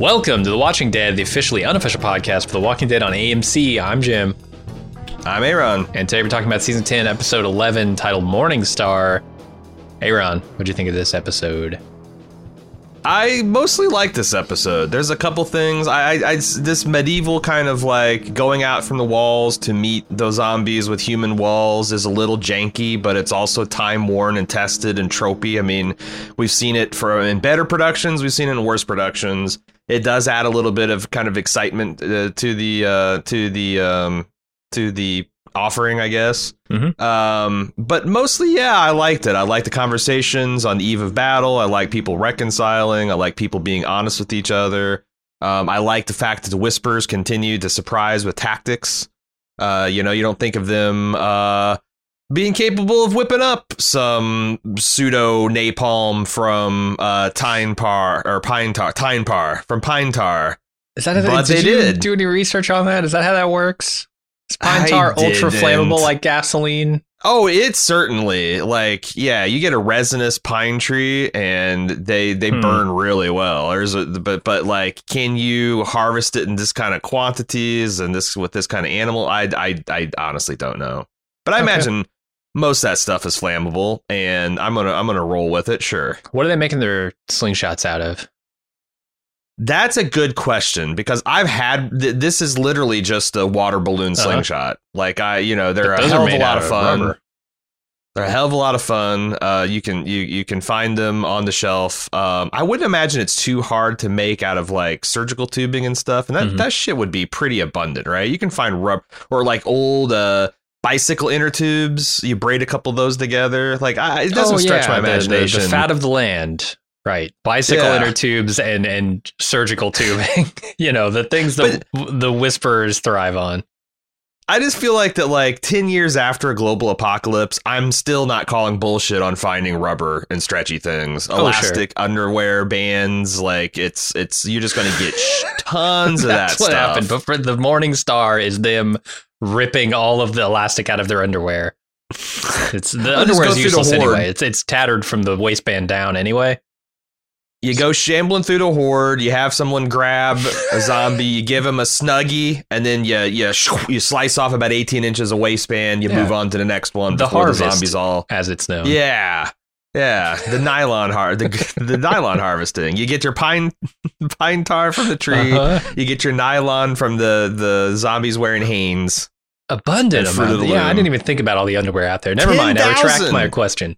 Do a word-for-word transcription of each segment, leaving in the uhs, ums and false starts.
Welcome to The Watching Dead, the officially unofficial podcast for The Walking Dead on A M C. I'm Jim. I'm Aaron. And today we're talking about Season ten, Episode eleven, titled Morning Star. Aaron, what'd you think of this episode? I mostly like this episode. There's a couple things. I, I, I this medieval kind of like going out from the walls to meet those zombies with human walls is a little janky, but it's also time worn and tested and tropey. I mean, we've seen it for in better productions. We've seen it in worse productions. It does add a little bit of kind of excitement uh, to the uh, to the um, to the offering, I guess. Mm-hmm. Um, but mostly, yeah, I liked it. I like the conversations on the eve of battle. I like people reconciling. I like people being honest with each other. Um, I like the fact that the Whispers continue to surprise with tactics. Uh, you know, you don't think of them uh, being capable of whipping up some pseudo napalm from uh, Tyne Par or Pine Tar, Tyne Par from Pine Tar. Is that how but did they you did. do any research on that? Is that how that works? Is pine tar ultra flammable like gasoline? Oh, it's certainly like, yeah, you get a resinous pine tree and they they hmm. burn really well. There's a, but but like, can you harvest it in this kind of quantities and this with this kind of animal? I I, I honestly don't know. But I okay. imagine most of that stuff is flammable, and I'm gonna I'm gonna roll with it. Sure. What are they making their slingshots out of? That's a good question, because I've had th- this is literally just a water balloon slingshot. Uh-huh. Like I, you know, they're a hell of a lot of fun. Rubber. They're a hell of a lot of fun. Uh, you can you you can find them on the shelf. Um, I wouldn't imagine it's too hard to make out of like surgical tubing and stuff, and that, mm-hmm. that shit would be pretty abundant, right? You can find rubber or like old uh, bicycle inner tubes. You braid a couple of those together. Like I, it doesn't oh, stretch yeah, my imagination. The, the, the fat of the land. Right. Bicycle yeah. inner tubes and, and surgical tubing, you know, the things that but, the Whisperers thrive on. I just feel like that, like ten years after a global apocalypse, I'm still not calling bullshit on finding rubber and stretchy things. Oh, Elastic sure. underwear bands. Like it's it's you're just going to get tons of that That's what stuff. happened. But for the Morning Star is them ripping all of the elastic out of their underwear. It's the underwear is useless anyway. It's it's tattered from the waistband down anyway. You go shambling through the horde, you have someone grab a zombie, you give him a Snuggie, and then you you, you slice off about eighteen inches of waistband, you yeah. move on to the next one the before harvest, the zombies all... as it's known. Yeah, yeah, the nylon har- the, the nylon harvesting. You get your pine pine tar from the tree, uh-huh. you get your nylon from the, the zombies wearing Hanes. Abundant amount. Yeah, I didn't even think about all the underwear out there. Never ten, mind, I retract my question.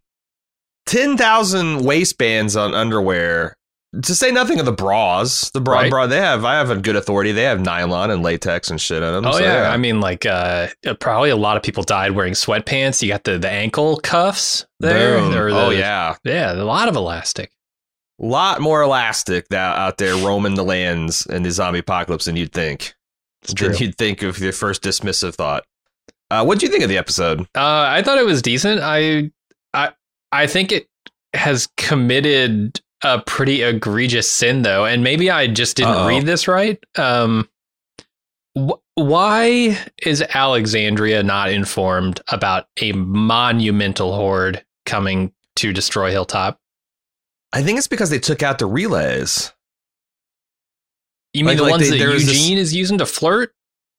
ten thousand waistbands on underwear, to say nothing of the bras. The bra, right. bra they have, I have a good authority. They have nylon and latex and shit in them. Oh, so, yeah. yeah. I mean, like, uh, probably a lot of people died wearing sweatpants. You got the, the ankle cuffs there. Or the, oh, yeah. Yeah, a lot of elastic. A lot more elastic that, out there roaming the lands in the zombie apocalypse than you'd think. It's true. Than you'd think of your first dismissive thought. Uh, what do you think of the episode? Uh, I thought it was decent. I, I, I think it has committed a pretty egregious sin, though, and maybe I just didn't Uh-oh. read this right. Um, wh- why is Alexandria not informed about a monumental horde coming to destroy Hilltop? I think it's because they took out the relays. You mean like, the like ones they, that Eugene this... is using to flirt?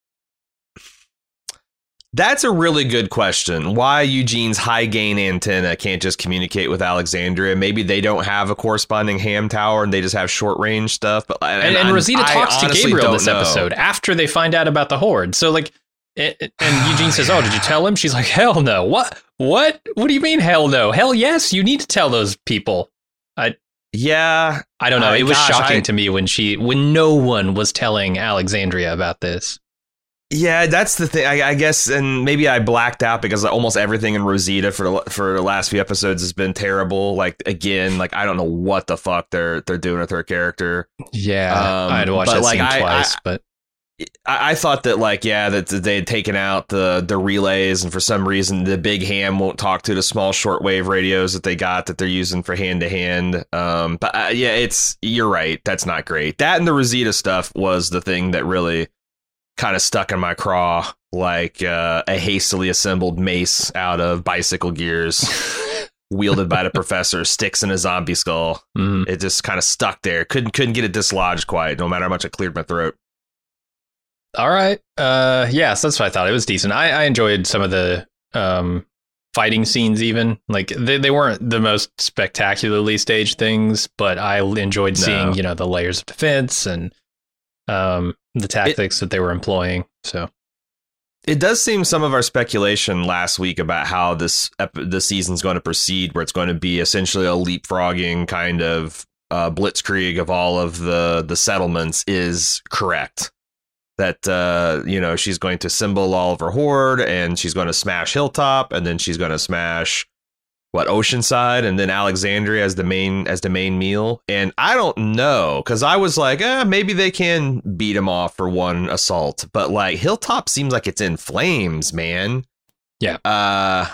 That's a really good question. Why Eugene's high gain antenna can't just communicate with Alexandria? Maybe they don't have a corresponding ham tower and they just have short range stuff. But and, and, and Rosita I talks to Gabriel this know. episode after they find out about the horde. So like, it, and Eugene says, "Oh, did you tell him?" She's like, "Hell no! What? What? What do you mean? Hell no? Hell yes! You need to tell those people." I yeah, I don't know. I, it was gosh, shocking I, to me when she when no one was telling Alexandria about this. Yeah, that's the thing, I, I guess, and maybe I blacked out because almost everything in Rosita for the, for the last few episodes has been terrible. Like, again, like, I don't know what the fuck they're they're doing with her character. Yeah, um, I had to watch that like, scene I, twice, I, but... I, I thought that, like, yeah, that they had taken out the, the relays, and for some reason the big ham won't talk to the small shortwave radios that they got that they're using for hand-to-hand. Um, but, uh, yeah, it's you're right. That's not great. That and the Rosita stuff was the thing that really... kind of stuck in my craw like uh, a hastily assembled mace out of bicycle gears. wielded by the professor sticks in a zombie skull. Mm. It just kind of stuck there. Couldn't couldn't get it dislodged quite, no matter how much it cleared my throat. All right. Uh, yeah, so that's what I thought. It was decent. I, I enjoyed some of the um, fighting scenes even. Like, they, they weren't the most spectacularly staged things, but I enjoyed seeing, no. you know, the layers of defense and um, the tactics it, that they were employing. So it does seem some of our speculation last week about how this ep- the season's going to proceed, where it's going to be essentially a leapfrogging kind of uh, blitzkrieg of all of the, the settlements is correct. That, uh, you know, she's going to assemble all of her horde and she's going to smash Hilltop and then she's going to smash, what, Oceanside and then Alexandria as the main as the main meal. And I don't know, because I was like, eh, maybe they can beat him off for one assault. But like Hilltop seems like it's in flames, man. Yeah. Uh,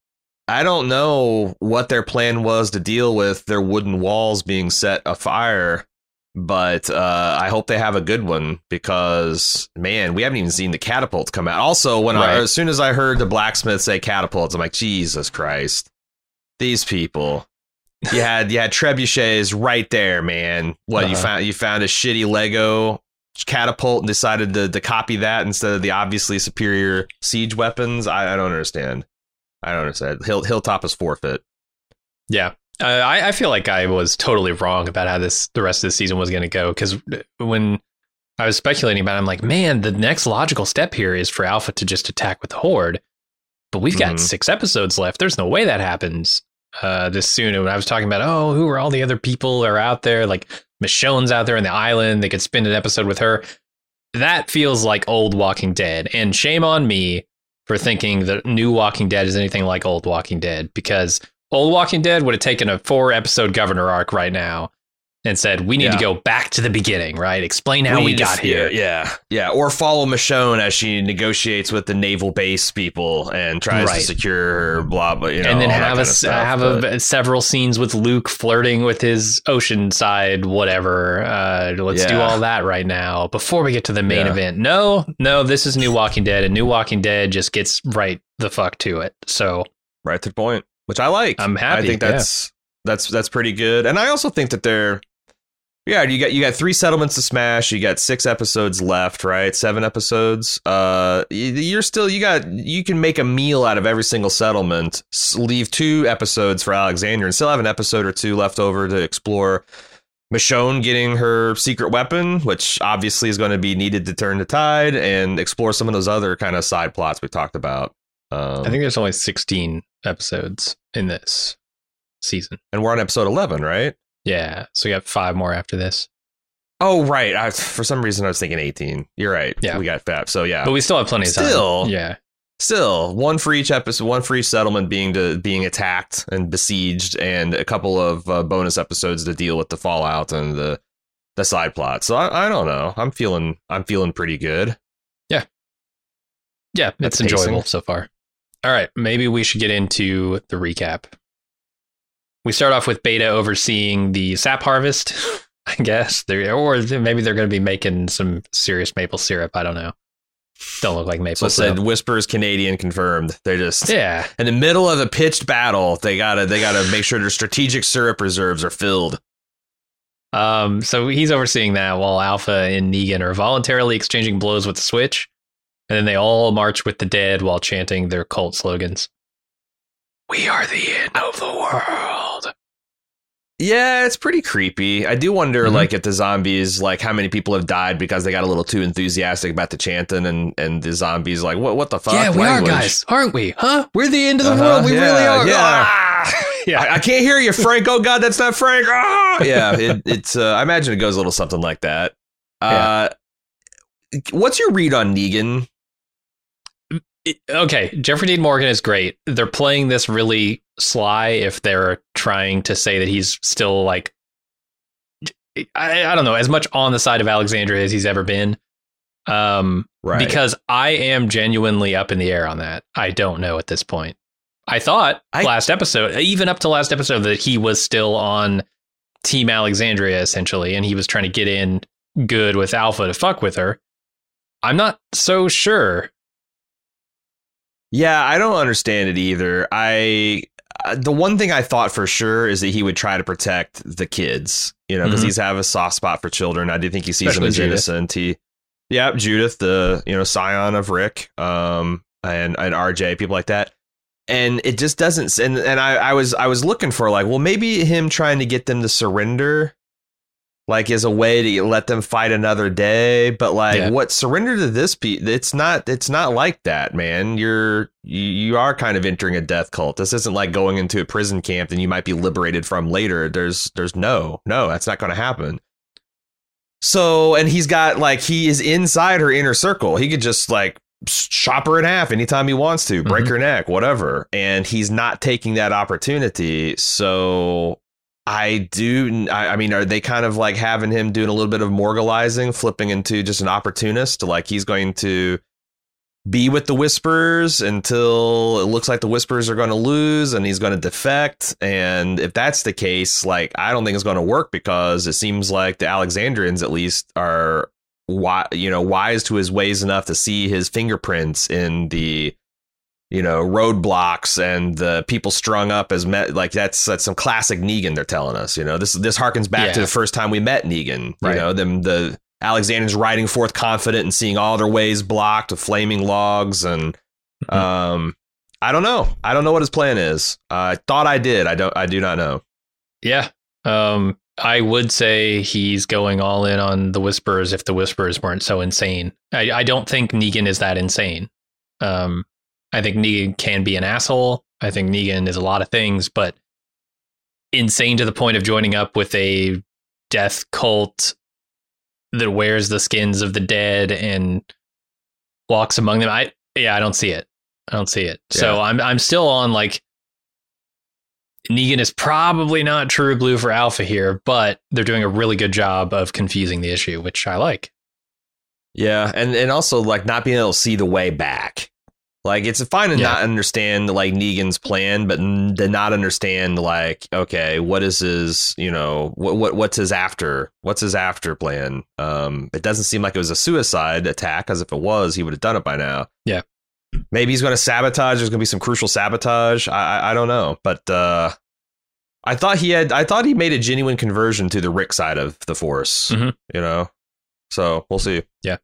I don't know what their plan was to deal with their wooden walls being set afire. But uh, I hope they have a good one because, man, we haven't even seen the catapults come out. Also, when right. I, as soon as I heard the blacksmith say catapults, I'm like, Jesus Christ, these people. You had you had trebuchets right there, man. What uh-huh. you found? You found a shitty Lego catapult and decided to, to copy that instead of the obviously superior siege weapons. I, I don't understand. I don't understand. Hill, Hilltop is forfeit. Yeah. Uh, I, I feel like I was totally wrong about how this the rest of the season was going to go, because when I was speculating about it, I'm like, man, the next logical step here is for Alpha to just attack with the Horde. But we've got mm-hmm. six episodes left. There's no way that happens uh, this soon. And when I was talking about, oh, who are all the other people that are out there? Like Michonne's out there on the island. They could spend an episode with her. That feels like old Walking Dead. And shame on me for thinking that new Walking Dead is anything like old Walking Dead, because old Walking Dead would have taken a four episode governor arc right now and said, we need yeah. to go back to the beginning, right? Explain how we, we got here. Yeah. Yeah. Or follow Michonne as she negotiates with the naval base people and tries right. to secure her, blah, blah, you know, and then have a, stuff, have but... a, several scenes with Luke flirting with his Oceanside, whatever. Uh, let's yeah. do all that right now before we get to the main yeah. event. No, no, this is New Walking Dead, and New Walking Dead just gets right the fuck to it. So right to the point. Which I like. I'm happy. I think that's yeah. that's that's pretty good. And I also think that they're yeah, you got you got three settlements to smash. You got six episodes left, right? Seven episodes. Uh, you're still you got you can make a meal out of every single settlement. Leave two episodes for Alexandria and still have an episode or two left over to explore Michonne getting her secret weapon, which obviously is going to be needed to turn the tide, and explore some of those other kind of side plots we talked about. Um, I think there's only sixteen episodes in this season, and we're on episode eleven, right? Yeah, so we got five more after this. Oh, right. I, for some reason, I was thinking eighteen. You're right. Yeah, we got five. So yeah, but we still have plenty of time. Still, yeah, still one for each episode, one for each settlement being to being attacked and besieged, and a couple of uh, bonus episodes to deal with the fallout and the the side plot. So I, I don't know. I'm feeling I'm feeling pretty good. Yeah, yeah, it's enjoyable so far. All right, maybe we should get into the recap. We start off with Beta overseeing the sap harvest, I guess. They're, or maybe they're going to be making some serious maple syrup. I don't know. Don't look like maple so syrup. So said Whispers Canadian confirmed. They're just yeah. in the middle of a pitched battle. They gotta they gotta make sure their strategic syrup reserves are filled. Um, so he's overseeing that while Alpha and Negan are voluntarily exchanging blows with the Switch. And then they all march with the dead while chanting their cult slogans. We are the end of the world. Yeah, it's pretty creepy. I do wonder, mm-hmm. like, if the zombies, like, how many people have died because they got a little too enthusiastic about the chanting, and, and the zombies, like, what what the fuck? Yeah, we language? are, guys, aren't we? Huh? We're the end of the uh-huh, world. We yeah, really are. Yeah. Ah! yeah. I, I can't hear you, Frank. Oh, God, that's not Frank. Ah! Yeah, it, it's, uh, I imagine it goes a little something like that. Uh, yeah. What's your read on Negan? Okay, Jeffrey Dean Morgan is great. They're playing this really sly if they're trying to say that he's still like, I, I don't know, as much on the side of Alexandria as he's ever been. Um, right. Because I am genuinely up in the air on that. I don't know at this point. I thought I, last episode, even up to last episode, that he was still on Team Alexandria, essentially, and he was trying to get in good with Alpha to fuck with her. I'm not so sure. Yeah, I don't understand it either. I the one thing I thought for sure is that he would try to protect the kids, you know, because mm-hmm. he's have a soft spot for children. I do think he sees Especially them as Judith. innocent. He, yeah, Judith, the, you know, scion of Rick, um, and, and R J, people like that. And it just doesn't. And, and I, I was I was looking for like, well, maybe him trying to get them to surrender, like, is a way to let them fight another day. But like, yeah. what surrender to this pe It's not it's not like that, man. You're you, you are kind of entering a death cult. This isn't like going into a prison camp that you might be liberated from later. There's there's no no, that's not going to happen. So and he's got like he is inside her inner circle. He could just like chop her in half anytime he wants to, break mm-hmm. her neck, whatever. And he's not taking that opportunity. So I do. I, I mean, are they kind of like having him doing a little bit of moralizing, flipping into just an opportunist? Like he's going to be with the Whisperers until it looks like the Whisperers are going to lose and he's going to defect. And if that's the case, like, I don't think it's going to work because it seems like the Alexandrians, at least, are Why, you know, wise to his ways enough to see his fingerprints in the, you know, roadblocks and the people strung up as met. Like that's that's some classic Negan. They're telling us, you know, this this harkens back yeah. to the first time we met Negan. You right. know, them the Alexandrians riding forth confident and seeing all their ways blocked with flaming logs. And mm-hmm. um, I don't know. I don't know what his plan is. Uh, I thought I did. I don't. I do not know. Yeah. Um. I would say he's going all in on the Whisperers if the Whisperers weren't so insane. I, I don't think Negan is that insane. Um, I think Negan can be an asshole. I think Negan is a lot of things, but insane to the point of joining up with a death cult that wears the skins of the dead and walks among them. I yeah, I don't see it. I don't see it. Yeah. So I'm I'm still on like, Negan is probably not true blue for Alpha here, but they're doing a really good job of confusing the issue, which I like. Yeah, and, and also like not being able to see the way back. Like it's fine to yeah. not understand like Negan's plan, but to not understand like, okay, what is his, you know, what what what's his after? What's his after plan? Um, it doesn't seem like it was a suicide attack, as if it was, he would have done it by now. Yeah. Maybe he's going to sabotage. There's going to be some crucial sabotage. I, I I don't know, but uh, I thought he had. I thought he made a genuine conversion to the Rick side of the Force. Mm-hmm. You know, so we'll see. Yeah.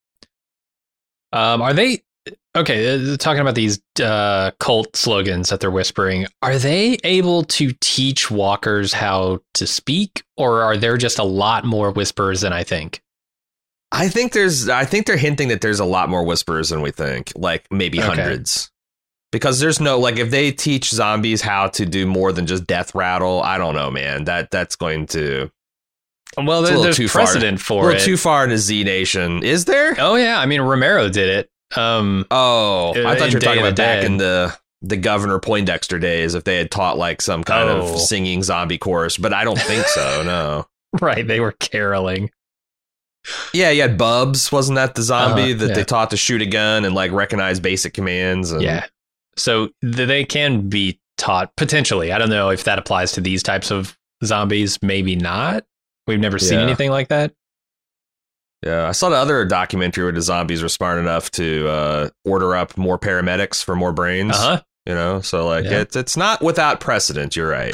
Um. Are they okay? Talking about these uh, cult slogans that they're whispering. Are they able to teach walkers how to speak, or are there just a lot more whisperers than I think? I think there's I think they're hinting that there's a lot more whisperers than we think, like maybe okay. hundreds, because there's no like if they teach zombies how to do more than just death rattle. I don't know, man, that that's going to. Well, there, there's precedent far, for it. A little it. too far in a Z Nation. Is there? Oh, yeah. I mean, Romero did it. Um, oh, I thought you were talking about back in the the Governor Poindexter days, if they had taught like some kind oh. of singing zombie chorus. But I don't think so. No. Right. They were caroling. Yeah, you had Bubs, wasn't that the zombie uh, that yeah. they taught to shoot a gun and like recognize basic commands? And... Yeah, so th- they can be taught potentially. I don't know if that applies to these types of zombies. Maybe not. We've never seen yeah. anything like that. Yeah, I saw the other documentary where the zombies were smart enough to uh, order up more paramedics for more brains. Uh-huh. You know, so like yeah. it's it's not without precedent. You're right.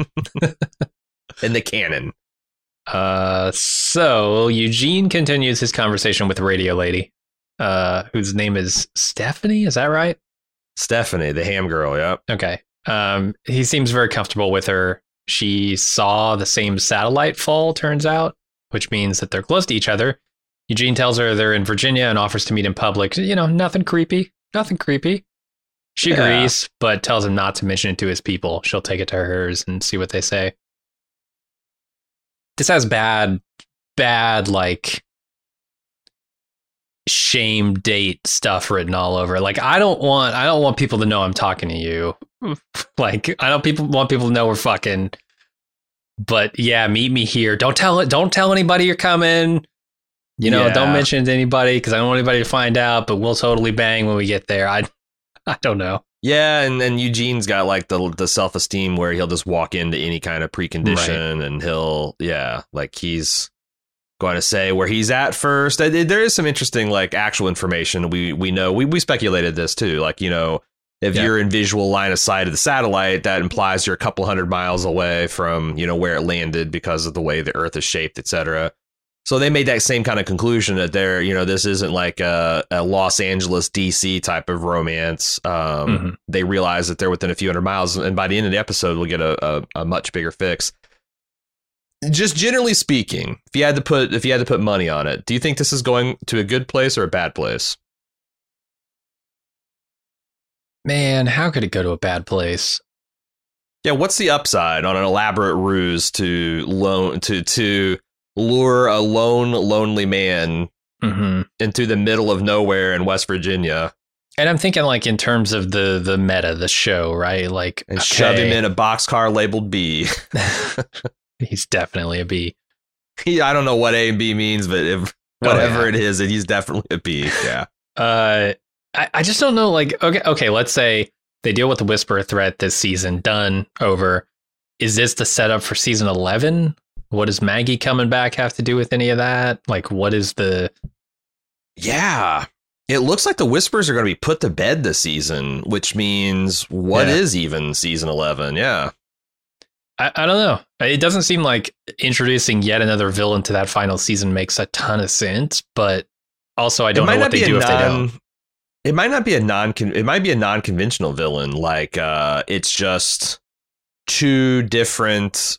In the canon. Uh, so Eugene continues his conversation with the radio lady, uh, whose name is Stephanie. Is that right? Stephanie, the ham girl. Yep. Okay. Um, he seems very comfortable with her. She saw the same satellite fall, turns out, which means that they're close to each other. Eugene tells her they're in Virginia and offers to meet in public. You know, nothing creepy, nothing creepy. She yeah. agrees, but tells him not to mention it to his people. She'll take it to hers and see what they say. This has bad, bad, like, shame date stuff written all over. Like, I don't want, I don't want people to know I'm talking to you. Like, I don't people want people to know we're fucking. But yeah, meet me here. Don't tell it. Don't tell anybody you're coming. You know, yeah. don't mention it to anybody because I don't want anybody to find out. But we'll totally bang when we get there. I, I don't know. Yeah, and then Eugene's got like the the self-esteem where he'll just walk into any kind of precondition right. and he'll, yeah, like he's going to say where he's at first. There is some interesting like actual information we we know. We we speculated this too. Like, you know, If yeah. you're in visual line of sight of the satellite, that implies you're a couple hundred miles away from, you know, where it landed because of the way the Earth is shaped, et cetera. So they made that same kind of conclusion that they're, you know, this isn't like a, a Los Angeles, D C type of romance. Um, mm-hmm. They realize that they're within a few hundred miles, and by the end of the episode, we'll get a, a, a much bigger fix. Just generally speaking, if you had to put if you had to put money on it, do you think this is going to a good place or a bad place? Man, how could it go to a bad place? Yeah, what's the upside on an elaborate ruse to loan to to lure a lone, lonely man mm-hmm. into the middle of nowhere in West Virginia? And I'm thinking like in terms of the the meta, the show, right? Like and okay. shove him in a boxcar labeled B. He's definitely a B. He, I don't know what A and B means, but if whatever oh, yeah. it is, he's definitely a B. Yeah. Uh, I, I just don't know. Like, okay, okay. Let's say they deal with the Whisperer threat this season. Done. Over. Is this the setup for season eleven? What does Maggie coming back have to do with any of that? Like, what is the? Yeah, it looks like the Whisperers are going to be put to bed this season, which means what yeah. is even season eleven? Yeah. I, I don't know. It doesn't seem like introducing yet another villain to that final season makes a ton of sense, but also I don't know what they do if non, they don't. It might not be a non. It might be a non-conventional villain. Like uh, it's just two different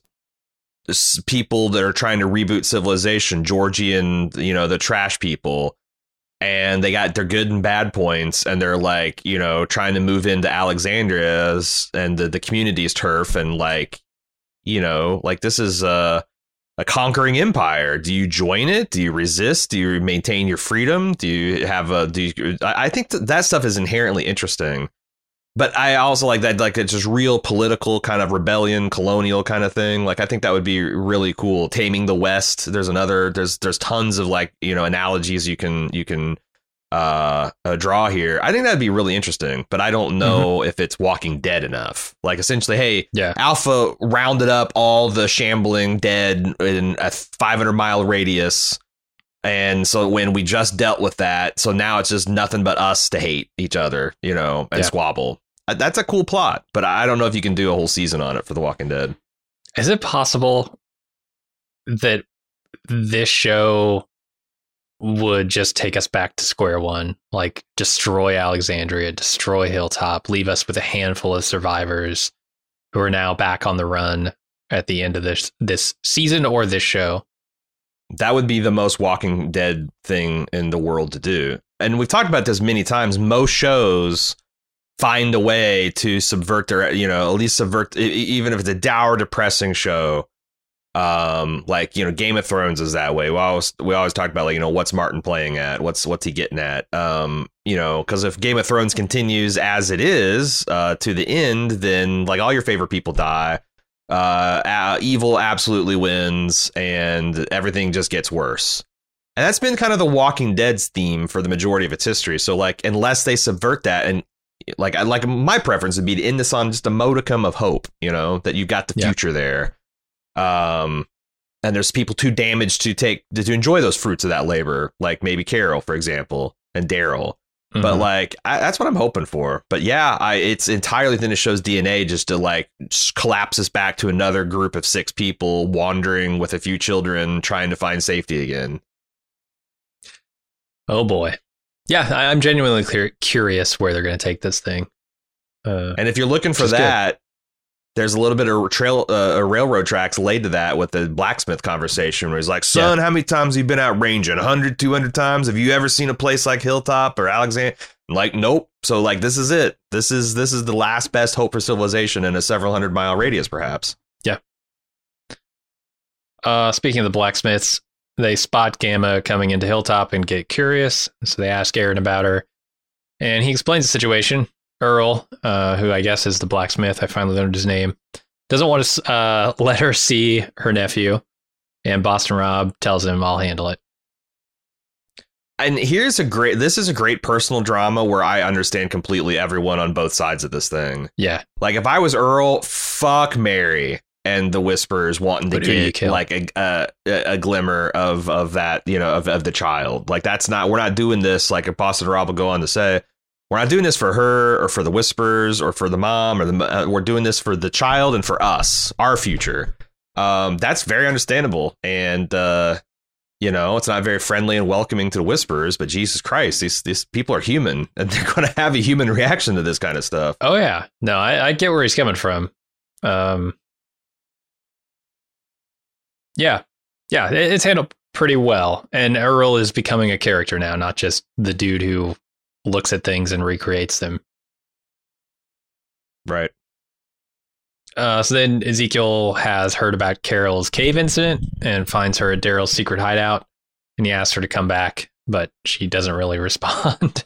people that are trying to reboot civilization. Georgie and you know the trash people, and they got their good and bad points, and they're like you know trying to move into Alexandria's and the the community's turf, and like. You know, like this is a, a conquering empire. Do you join it? Do you resist? Do you maintain your freedom? Do you have a do you, I think that, that stuff is inherently interesting. But I also like that, like it's just real political kind of rebellion, colonial kind of thing. Like, I think that would be really cool. Taming the West. There's another there's there's tons of like, you know, analogies you can you can uh, uh draw here. I think that'd be really interesting, but I don't know mm-hmm. if it's Walking Dead enough. Like essentially, hey, yeah. Alpha rounded up all the shambling dead in a five hundred mile radius. And so when we just dealt with that, so now it's just nothing but us to hate each other, you know, and yeah. squabble. That's a cool plot, but I don't know if you can do a whole season on it for The Walking Dead. Is it possible that this show would just take us back to square one, like destroy Alexandria, destroy Hilltop, leave us with a handful of survivors who are now back on the run at the end of this this season or this show? That would be the most Walking Dead thing in the world to do. And we've talked about this many times. Most shows find a way to subvert their, you know, at least subvert, even if it's a dour, depressing show. Um, like, you know, Game of Thrones is that way. We always we always talk about, like, you know, what's Martin playing at? What's what's he getting at? Um, you know, because if Game of Thrones continues as it is uh, to the end, then like all your favorite people die. Uh, uh, evil absolutely wins, and everything just gets worse. And that's been kind of the Walking Dead's theme for the majority of its history. So, like, unless they subvert that, and like, I like my preference would be to end this on just a modicum of hope. You know, that you got the future yeah. there. Um, and there's people too damaged to take to enjoy those fruits of that labor, like maybe Carol, for example, and Daryl. Mm-hmm. But like, I, that's what I'm hoping for. But yeah, I it's entirely within the show's D N A just to like just collapse us back to another group of six people wandering with a few children trying to find safety again. Oh boy. Yeah, I, I'm genuinely clear, curious where they're going to take this thing. Uh, and if you're looking for that, good. There's a little bit of trail, uh, railroad tracks laid to that with the blacksmith conversation where he's like, son, yeah. how many times have you been out ranging? one hundred, two hundred times? Have you ever seen a place like Hilltop or Alexandria? Like, nope. So like, this is it. This is this is the last best hope for civilization in a several hundred mile radius, perhaps. Yeah. Uh, speaking of the blacksmiths, they spot Gamma coming into Hilltop and get curious. So they ask Aaron about her. And he explains the situation. Earl, uh, who I guess is the blacksmith, I finally learned his name, doesn't want to uh, let her see her nephew. And Boston Rob tells him, I'll handle it. And here's a great, this is a great personal drama where I understand completely everyone on both sides of this thing. Yeah. Like if I was Earl, fuck Mary and the Whisperers wanting to get like a, a a glimmer of, of that, you know, of, of the child. Like that's not, we're not doing this. Like if Boston Rob will go on to say, We're not doing this for her or for the Whispers or for the mom or the. Uh, we're doing this for the child and for us, our future. Um, that's very understandable. And, uh, you know, it's not very friendly and welcoming to the Whisperers. But Jesus Christ, these these people are human and they're going to have a human reaction to this kind of stuff. Oh, yeah. No, I, I get where he's coming from. Um, yeah. Yeah, it's handled pretty well. And Earl is becoming a character now, not just the dude who looks at things and recreates them. Right. Uh, so then Ezekiel has heard about Carol's cave incident and finds her at Daryl's secret hideout. And he asks her to come back, but she doesn't really respond.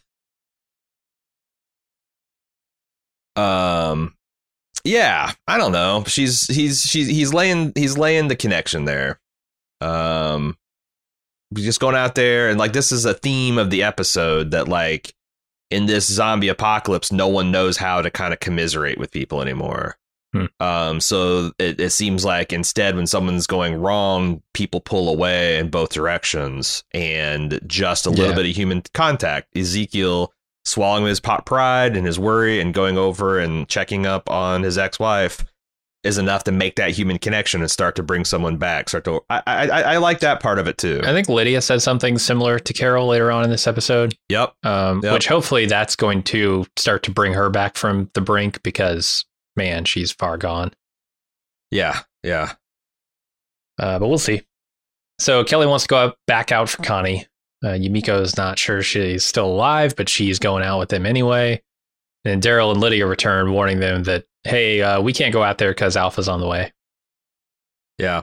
um, yeah, I don't know. She's he's she's he's laying he's laying the connection there. Um, just going out there and like this is a theme of the episode that like in this zombie apocalypse, no one knows how to kind of commiserate with people anymore. Hmm. Um, so it, it seems like instead, when someone's going wrong, people pull away in both directions and just a little yeah. bit of human contact. Ezekiel swallowing his pot pride and his worry and going over and checking up on his ex-wife is enough to make that human connection and start to bring someone back. Start to I, I, I like that part of it, too. I think Lydia says something similar to Carol later on in this episode. Yep. Um, yep. Which hopefully that's going to start to bring her back from the brink because, man, she's far gone. Yeah. Yeah. Uh, but we'll see. So Kelly wants to go out, back out for Connie. Uh, Yumiko is not sure she's still alive, but she's going out with him anyway. And Daryl and Lydia return, warning them that, hey, uh, we can't go out there because Alpha's on the way. Yeah.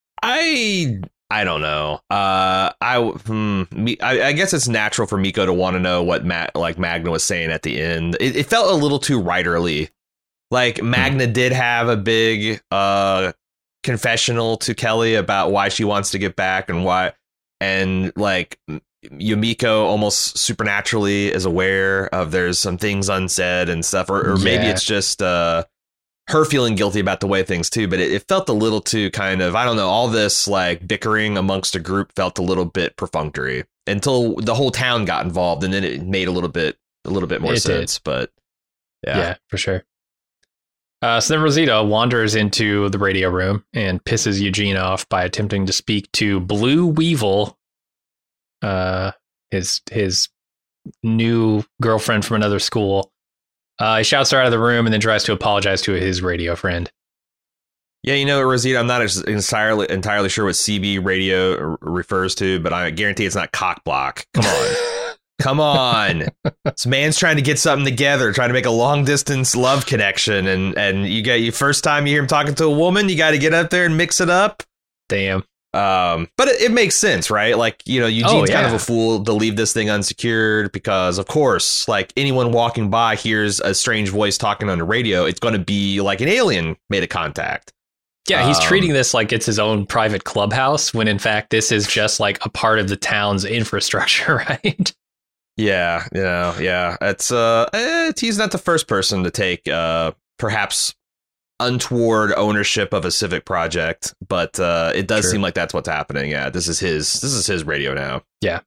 I I don't know. Uh, I, hmm, me, I I guess it's natural for Miko to want to know what Ma- like Magna was saying at the end. It, it felt a little too writerly. Like Magna hmm. did have a big uh confessional to Kelly about why she wants to get back and why, and like Yumiko almost supernaturally is aware of there's some things unsaid and stuff, or, or maybe yeah. it's just uh, her feeling guilty about the way things too. But it, it felt a little too kind of, I don't know, all this like bickering amongst a group felt a little bit perfunctory until the whole town got involved. And then it made a little bit, a little bit more it sense. Did. But yeah. yeah, for sure. Uh, so then Rosita wanders into the radio room and pisses Eugene off by attempting to speak to Blue Weevil, uh, his his new girlfriend from another school. Uh, he shouts her out of the room and then tries to apologize to his radio friend. Yeah, you know, Rosita, I'm not entirely entirely sure what C B radio r- refers to, but I guarantee it's not cock block. Come on. Come on. This man's trying to get something together, trying to make a long distance love connection. And, and you get you first time you hear him talking to a woman, you got to get up there and mix it up. Damn. Um, but it, it makes sense, right? Like, you know, Eugene's oh, yeah. kind of a fool to leave this thing unsecured because, of course, like anyone walking by hears a strange voice talking on the radio. It's going to be like an alien made a contact. Yeah, he's um, treating this like it's his own private clubhouse when, in fact, this is just like a part of the town's infrastructure, right? Yeah, you know, yeah. It's uh, it's, he's not the first person to take uh, perhaps untoward ownership of a civic project, but uh, it does True. seem like that's what's happening. Yeah, this is his. This is his radio now. Yeah.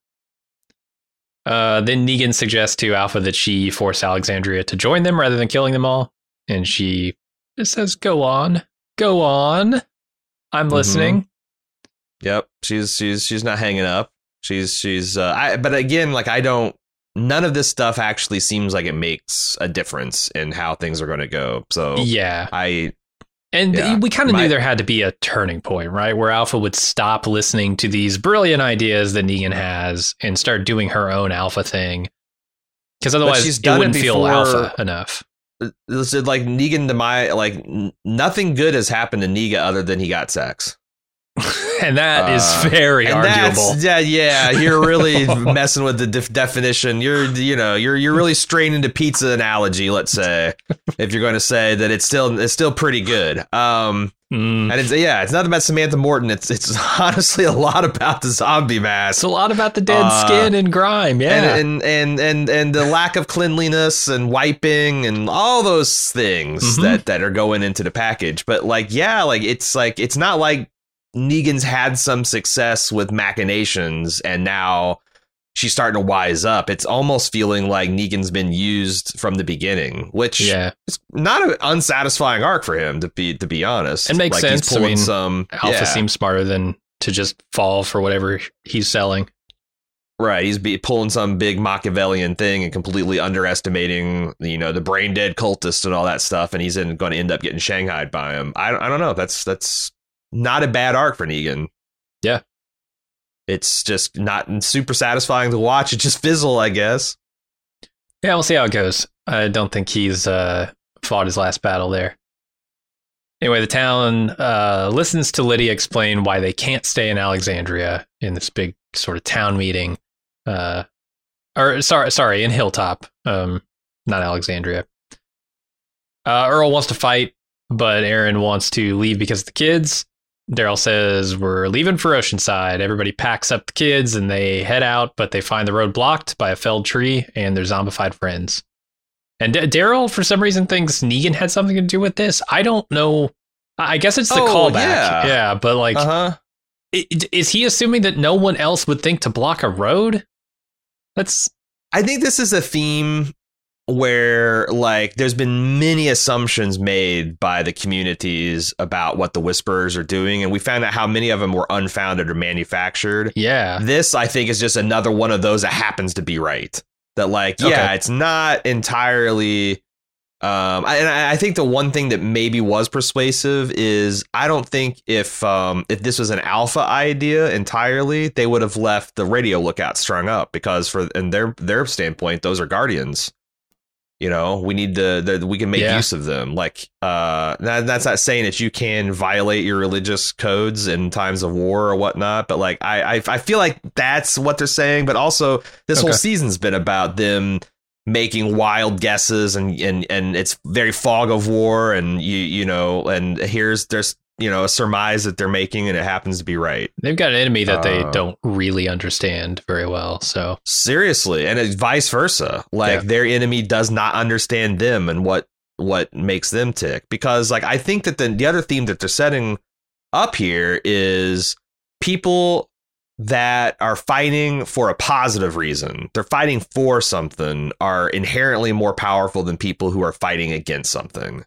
Uh, then Negan suggests to Alpha that she force Alexandria to join them rather than killing them all, and she just says, "Go on, go on. I'm listening." Mm-hmm. Yep, she's she's she's not hanging up. She's she's. Uh, I, but again, like I don't. None of this stuff actually seems like it makes a difference in how things are going to go. So yeah, I and yeah, we kind of knew there had to be a turning point, right? Where Alpha would stop listening to these brilliant ideas that Negan has and start doing her own Alpha thing. Because otherwise, she's it done wouldn't it feel Alpha enough. This is like Negan to my like n- nothing good has happened to Negan other than he got sex. And that uh, is very and arguable. Yeah, yeah, you're really messing with the def- definition. You're, you know, you're you're really straining the pizza analogy. Let's say, if you're going to say that it's still it's still pretty good. Um, mm. and it's yeah, it's not about Samantha Morton. It's it's honestly a lot about the zombie mask. It's a lot about the dead uh, skin and grime. Yeah, and, and and and and the lack of cleanliness and wiping and all those things mm-hmm. that that are going into the package. But like, yeah, like it's like it's not like Negan's had some success with machinations and now she's starting to wise up. It's almost feeling like Negan's been used from the beginning, which yeah. is not an unsatisfying arc for him, to be to be honest. It makes like sense. He's pulling I mean, some, Alpha yeah. seems smarter than to just fall for whatever he's selling. Right. He's be pulling some big Machiavellian thing and completely underestimating, you know, the brain dead cultists and all that stuff. And he's in, going to end up getting shanghaied by him. I, I don't know. That's that's not a bad arc for Negan. Yeah. It's just not super satisfying to watch. It just fizzle, I guess. Yeah, we'll see how it goes. I don't think he's uh, fought his last battle there. Anyway, the town uh, listens to Lydia explain why they can't stay in Alexandria in this big sort of town meeting. Uh, or sorry, sorry, in Hilltop, um, not Alexandria. Uh, Earl wants to fight, but Aaron wants to leave because of the kids. Daryl says, we're leaving for Oceanside. Everybody packs up the kids and they head out, but they find the road blocked by a felled tree and their zombified friends. And D- Daryl, for some reason, thinks Negan had something to do with this. I don't know. I guess it's the oh, callback. Yeah. yeah, but like, uh-huh. is he assuming that no one else would think to block a road? That's. I think this is a theme where, like, there's been many assumptions made by the communities about what the Whisperers are doing, and we found out how many of them were unfounded or manufactured. Yeah. This, I think, is just another one of those that happens to be right. That, like, yeah, okay. It's not entirely. Um, I, and I think the one thing that maybe was persuasive is I don't think if um, if this was an Alpha idea entirely, they would have left the radio lookout strung up, because for in their their standpoint, those are Guardians. You know, we need the, the we can make yeah. use of them. Like, uh, that, that's not saying that you can violate your religious codes in times of war or whatnot. But like, I I, I feel like that's what they're saying. But also, this okay. whole season's been about them making wild guesses, and and and it's very fog of war. And, you you know, and here's there's, you know, a surmise that they're making, and it happens to be right. They've got an enemy that uh, they don't really understand very well. So seriously, and it's vice versa. Like yeah. their enemy does not understand them and what what makes them tick. Because like I think that the the other theme that they're setting up here is people that are fighting for a positive reason. They're fighting for something are inherently more powerful than people who are fighting against something.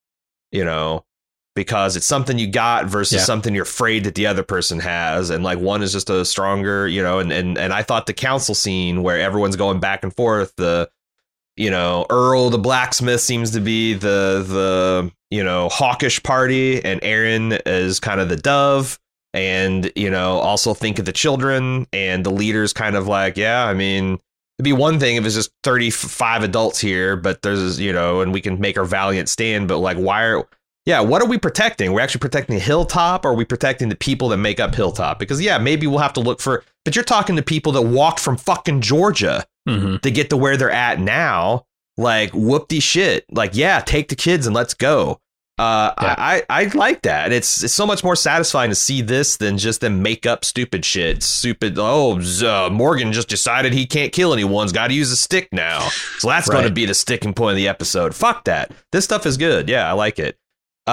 You know. Because it's something you got versus yeah. something you're afraid that the other person has. And like one is just a stronger, you know, and, and, and I thought the council scene where everyone's going back and forth, the, you know, Earl, the blacksmith seems to be the, the, you know, hawkish party, and Aaron is kind of the dove, and, you know, also think of the children, and the leader's kind of like, yeah, I mean, it'd be one thing if it's just thirty-five adults here, but there's, you know, and we can make our valiant stand, but like, why are, yeah, what are we protecting? We're actually protecting Hilltop, or are we protecting the people that make up Hilltop? Because, yeah, maybe we'll have to look for, but you're talking to people that walked from fucking Georgia mm-hmm. to get to where they're at now. Like, whoop-de shit. Like, yeah, take the kids and let's go. Uh, yeah. I, I I like that. It's it's so much more satisfying to see this than just them make up stupid shit. Stupid. Oh, uh, Morgan just decided he can't kill anyone. He's got to use a stick now. So that's right. going to be the sticking point of the episode. Fuck that. This stuff is good. Yeah, I like it.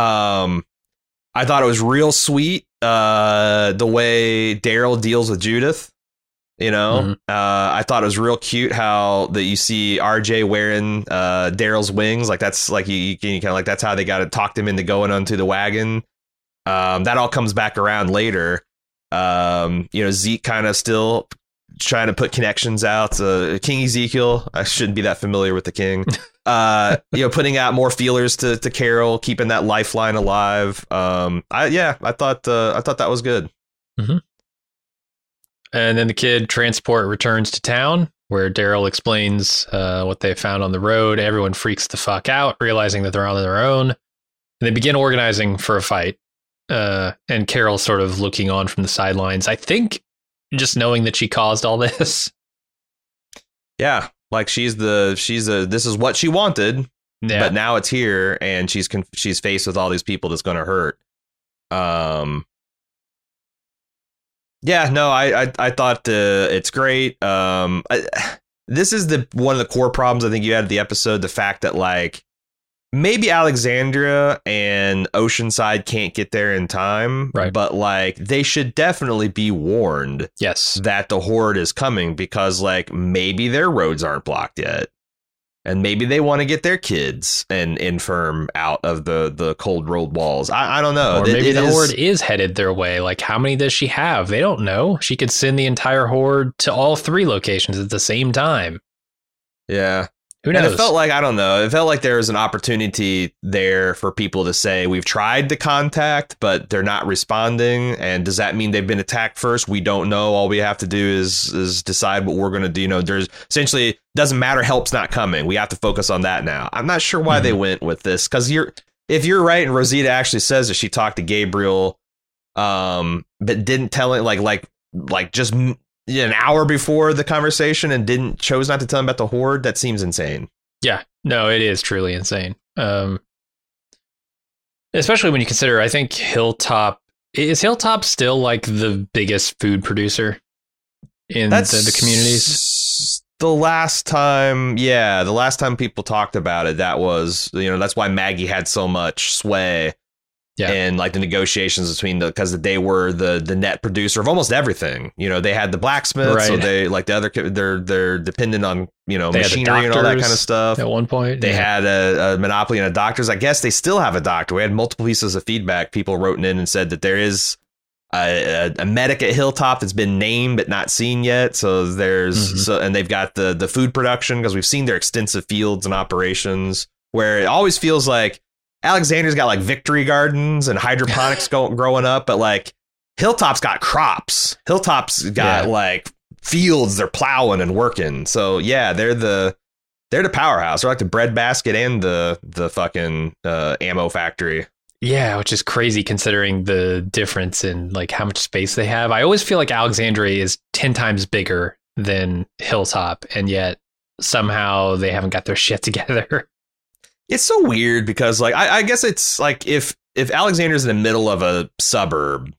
Um, I thought it was real sweet, uh, the way Daryl deals with Judith. You know, mm-hmm. uh, I thought it was real cute how that you see R J wearing uh, Daryl's wings. Like that's like you, you kind of like that's how they got to talk him into going onto the wagon. Um, that all comes back around later. Um, you know, Zeke kind of still trying to put connections out. Uh, King Ezekiel, I shouldn't be that familiar with the king. Uh, you know, putting out more feelers to, to Carol, keeping that lifeline alive. Um, I yeah, I thought uh, I thought that was good. Mm-hmm. And then the kid transport returns to town, where Daryl explains uh, what they found on the road. Everyone freaks the fuck out, realizing that they're on their own, and they begin organizing for a fight. Uh, and Carol sort of looking on from the sidelines. I think just knowing that she caused all this. Yeah. Like she's the she's a this is what she wanted, yeah. but now it's here, and she's conf- she's faced with all these people that's going to hurt. Um, yeah, no, I I, I thought uh, it's great. Um, I, this is the one of the core problems I think you had at the episode, the fact that like maybe Alexandria and Oceanside can't get there in time, right? But like they should definitely be warned, yes, that the horde is coming, because like maybe their roads aren't blocked yet, and maybe they want to get their kids and infirm out of the the cold road walls. I, I don't know, or it, maybe it the is, horde is headed their way. Like, how many does she have? They don't know. She could send the entire horde to all three locations at the same time. Yeah. Who knows? And it felt like, I don't know, it felt like there was an opportunity there for people to say, we've tried to contact, but they're not responding. And does that mean they've been attacked first? We don't know. All we have to do is is decide what we're going to do. You know, there's essentially doesn't matter. Help's not coming. We have to focus on that now. I'm not sure why mm-hmm. they went with this, because you're if you're right. And Rosita actually says that she talked to Gabriel, um, but didn't tell it like like like just an hour before the conversation and didn't chose not to tell him about the horde. That seems insane. Yeah, no, it is truly insane. Um, especially when you consider, I think Hilltop is Hilltop still like the biggest food producer in the, the communities. The last time, yeah, the last time people talked about it, that was, you know, that's why Maggie had so much sway. Yeah. And like the negotiations between the, because they were the the net producer of almost everything. You know, they had the blacksmith, right. So they like the other, they're they're dependent on, you know, they machinery and all that kind of stuff. At one point, they yeah. had a, a monopoly on a doctors. I guess they still have a doctor. We had multiple pieces of feedback. People wrote in and said that there is a, a, a medic at Hilltop that's been named but not seen yet. So there's mm-hmm. so and they've got the the food production, because we've seen their extensive fields and operations, where it always feels like Alexandria's got like victory gardens and hydroponics go, growing up, but like Hilltop's got crops. Hilltop's got yeah. like fields they're plowing and working. So yeah, they're the they're the powerhouse. They're like the breadbasket and the the fucking uh, ammo factory. Yeah, which is crazy considering the difference in like how much space they have. I always feel like Alexandria is ten times bigger than Hilltop, and yet somehow they haven't got their shit together. It's so weird because, like, I, I guess it's like if if Alexandria's in the middle of a suburb,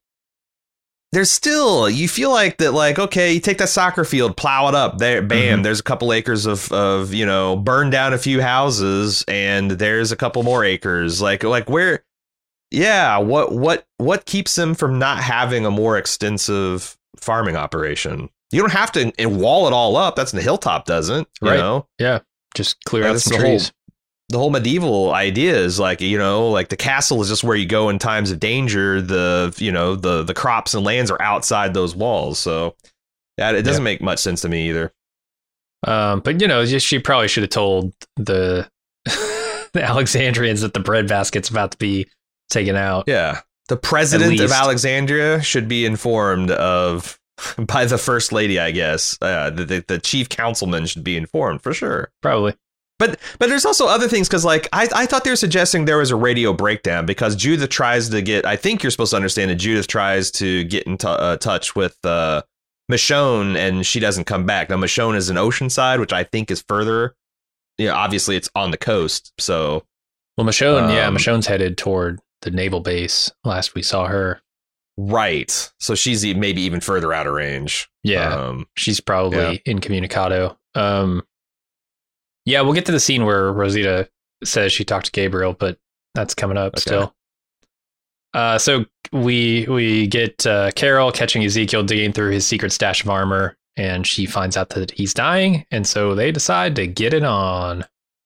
there's still, you feel like that, like, OK, you take that soccer field, plow it up there. Bam. Mm-hmm. There's a couple acres of, of, you know, burn down a few houses and there's a couple more acres. Like like where. Yeah. What what what keeps them from not having a more extensive farming operation? You don't have to and wall it all up. That's the Hilltop doesn't. You right. know? Yeah. Just clear out That's some the trees. Whole, the whole medieval idea is like, you know, like the castle is just where you go in times of danger. The, you know, the the crops and lands are outside those walls. So that it doesn't yeah. make much sense to me either. Um, but, you know, just, she probably should have told the, the Alexandrians that the breadbasket's about to be taken out. Yeah. The president of Alexandria should be informed of by the first lady, I guess. Uh, the, the, the chief councilman should be informed for sure. Probably. But but there's also other things, because like I, I thought they were suggesting there was a radio breakdown because Judith tries to get, I think you're supposed to understand that Judith tries to get in t- uh, touch with uh, Michonne and she doesn't come back. Now, Michonne is in Oceanside, which I think is further. Yeah, you know, obviously it's on the coast. So, well, Michonne, um, yeah, Michonne's headed toward the naval base. Last we saw her. Right. So she's maybe even further out of range. Yeah, um, she's probably yeah. incommunicado. Um, Yeah, we'll get to the scene where Rosita says she talked to Gabriel, but that's coming up okay. still. Uh, so we we get uh, Carol catching Ezekiel digging through his secret stash of armor, and she finds out that he's dying, and so they decide to get it on.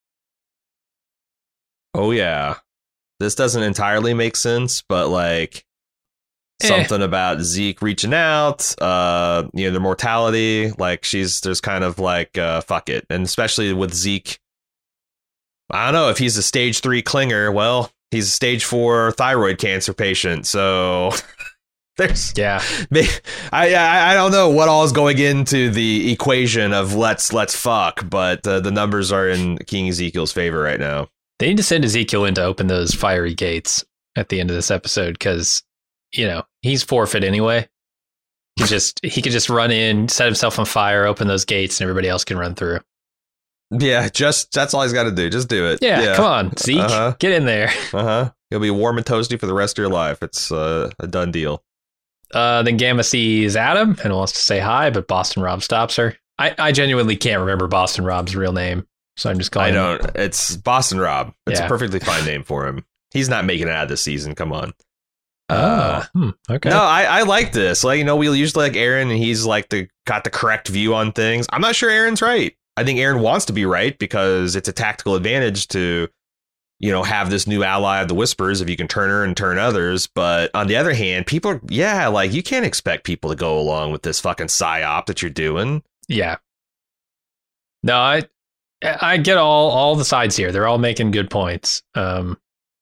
Oh, yeah. This doesn't entirely make sense, but like eh. something about Zeke reaching out, uh, you know, their mortality, like she's there's kind of like uh, fuck it. And especially with Zeke, I don't know if he's a stage three clinger. Well, he's a stage four thyroid cancer patient. So there's yeah, I, I I don't know what all is going into the equation of let's let's fuck, but uh, the numbers are in King Ezekiel's favor right now. They need to send Ezekiel in to open those fiery gates at the end of this episode because, you know, he's forfeit anyway. He just he could just run in, set himself on fire, open those gates, and everybody else can run through. Yeah, just that's all he's got to do. Just do it. Yeah, yeah. Come on, Zeke, uh-huh. get in there. Uh huh. You'll be warm and toasty for the rest of your life. It's uh, a done deal. Uh, then Gamma sees Adam and wants to say hi, but Boston Rob stops her. I, I genuinely can't remember Boston Rob's real name. So I'm just calling I don't. Him. It's Boston Rob. It's yeah. a perfectly fine name for him. He's not making it out of this season. Come on. Oh, uh, hmm, okay. No, I, I like this. Like, you know, we usually like Aaron, and he's like the got the correct view on things. I'm not sure Aaron's right. I think Aaron wants to be right because it's a tactical advantage to, you know, have this new ally of the Whispers if you can turn her and turn others. But on the other hand, people are, yeah, like you can't expect people to go along with this fucking psyop that you're doing. Yeah. No, I I get all all the sides here. They're all making good points. Um,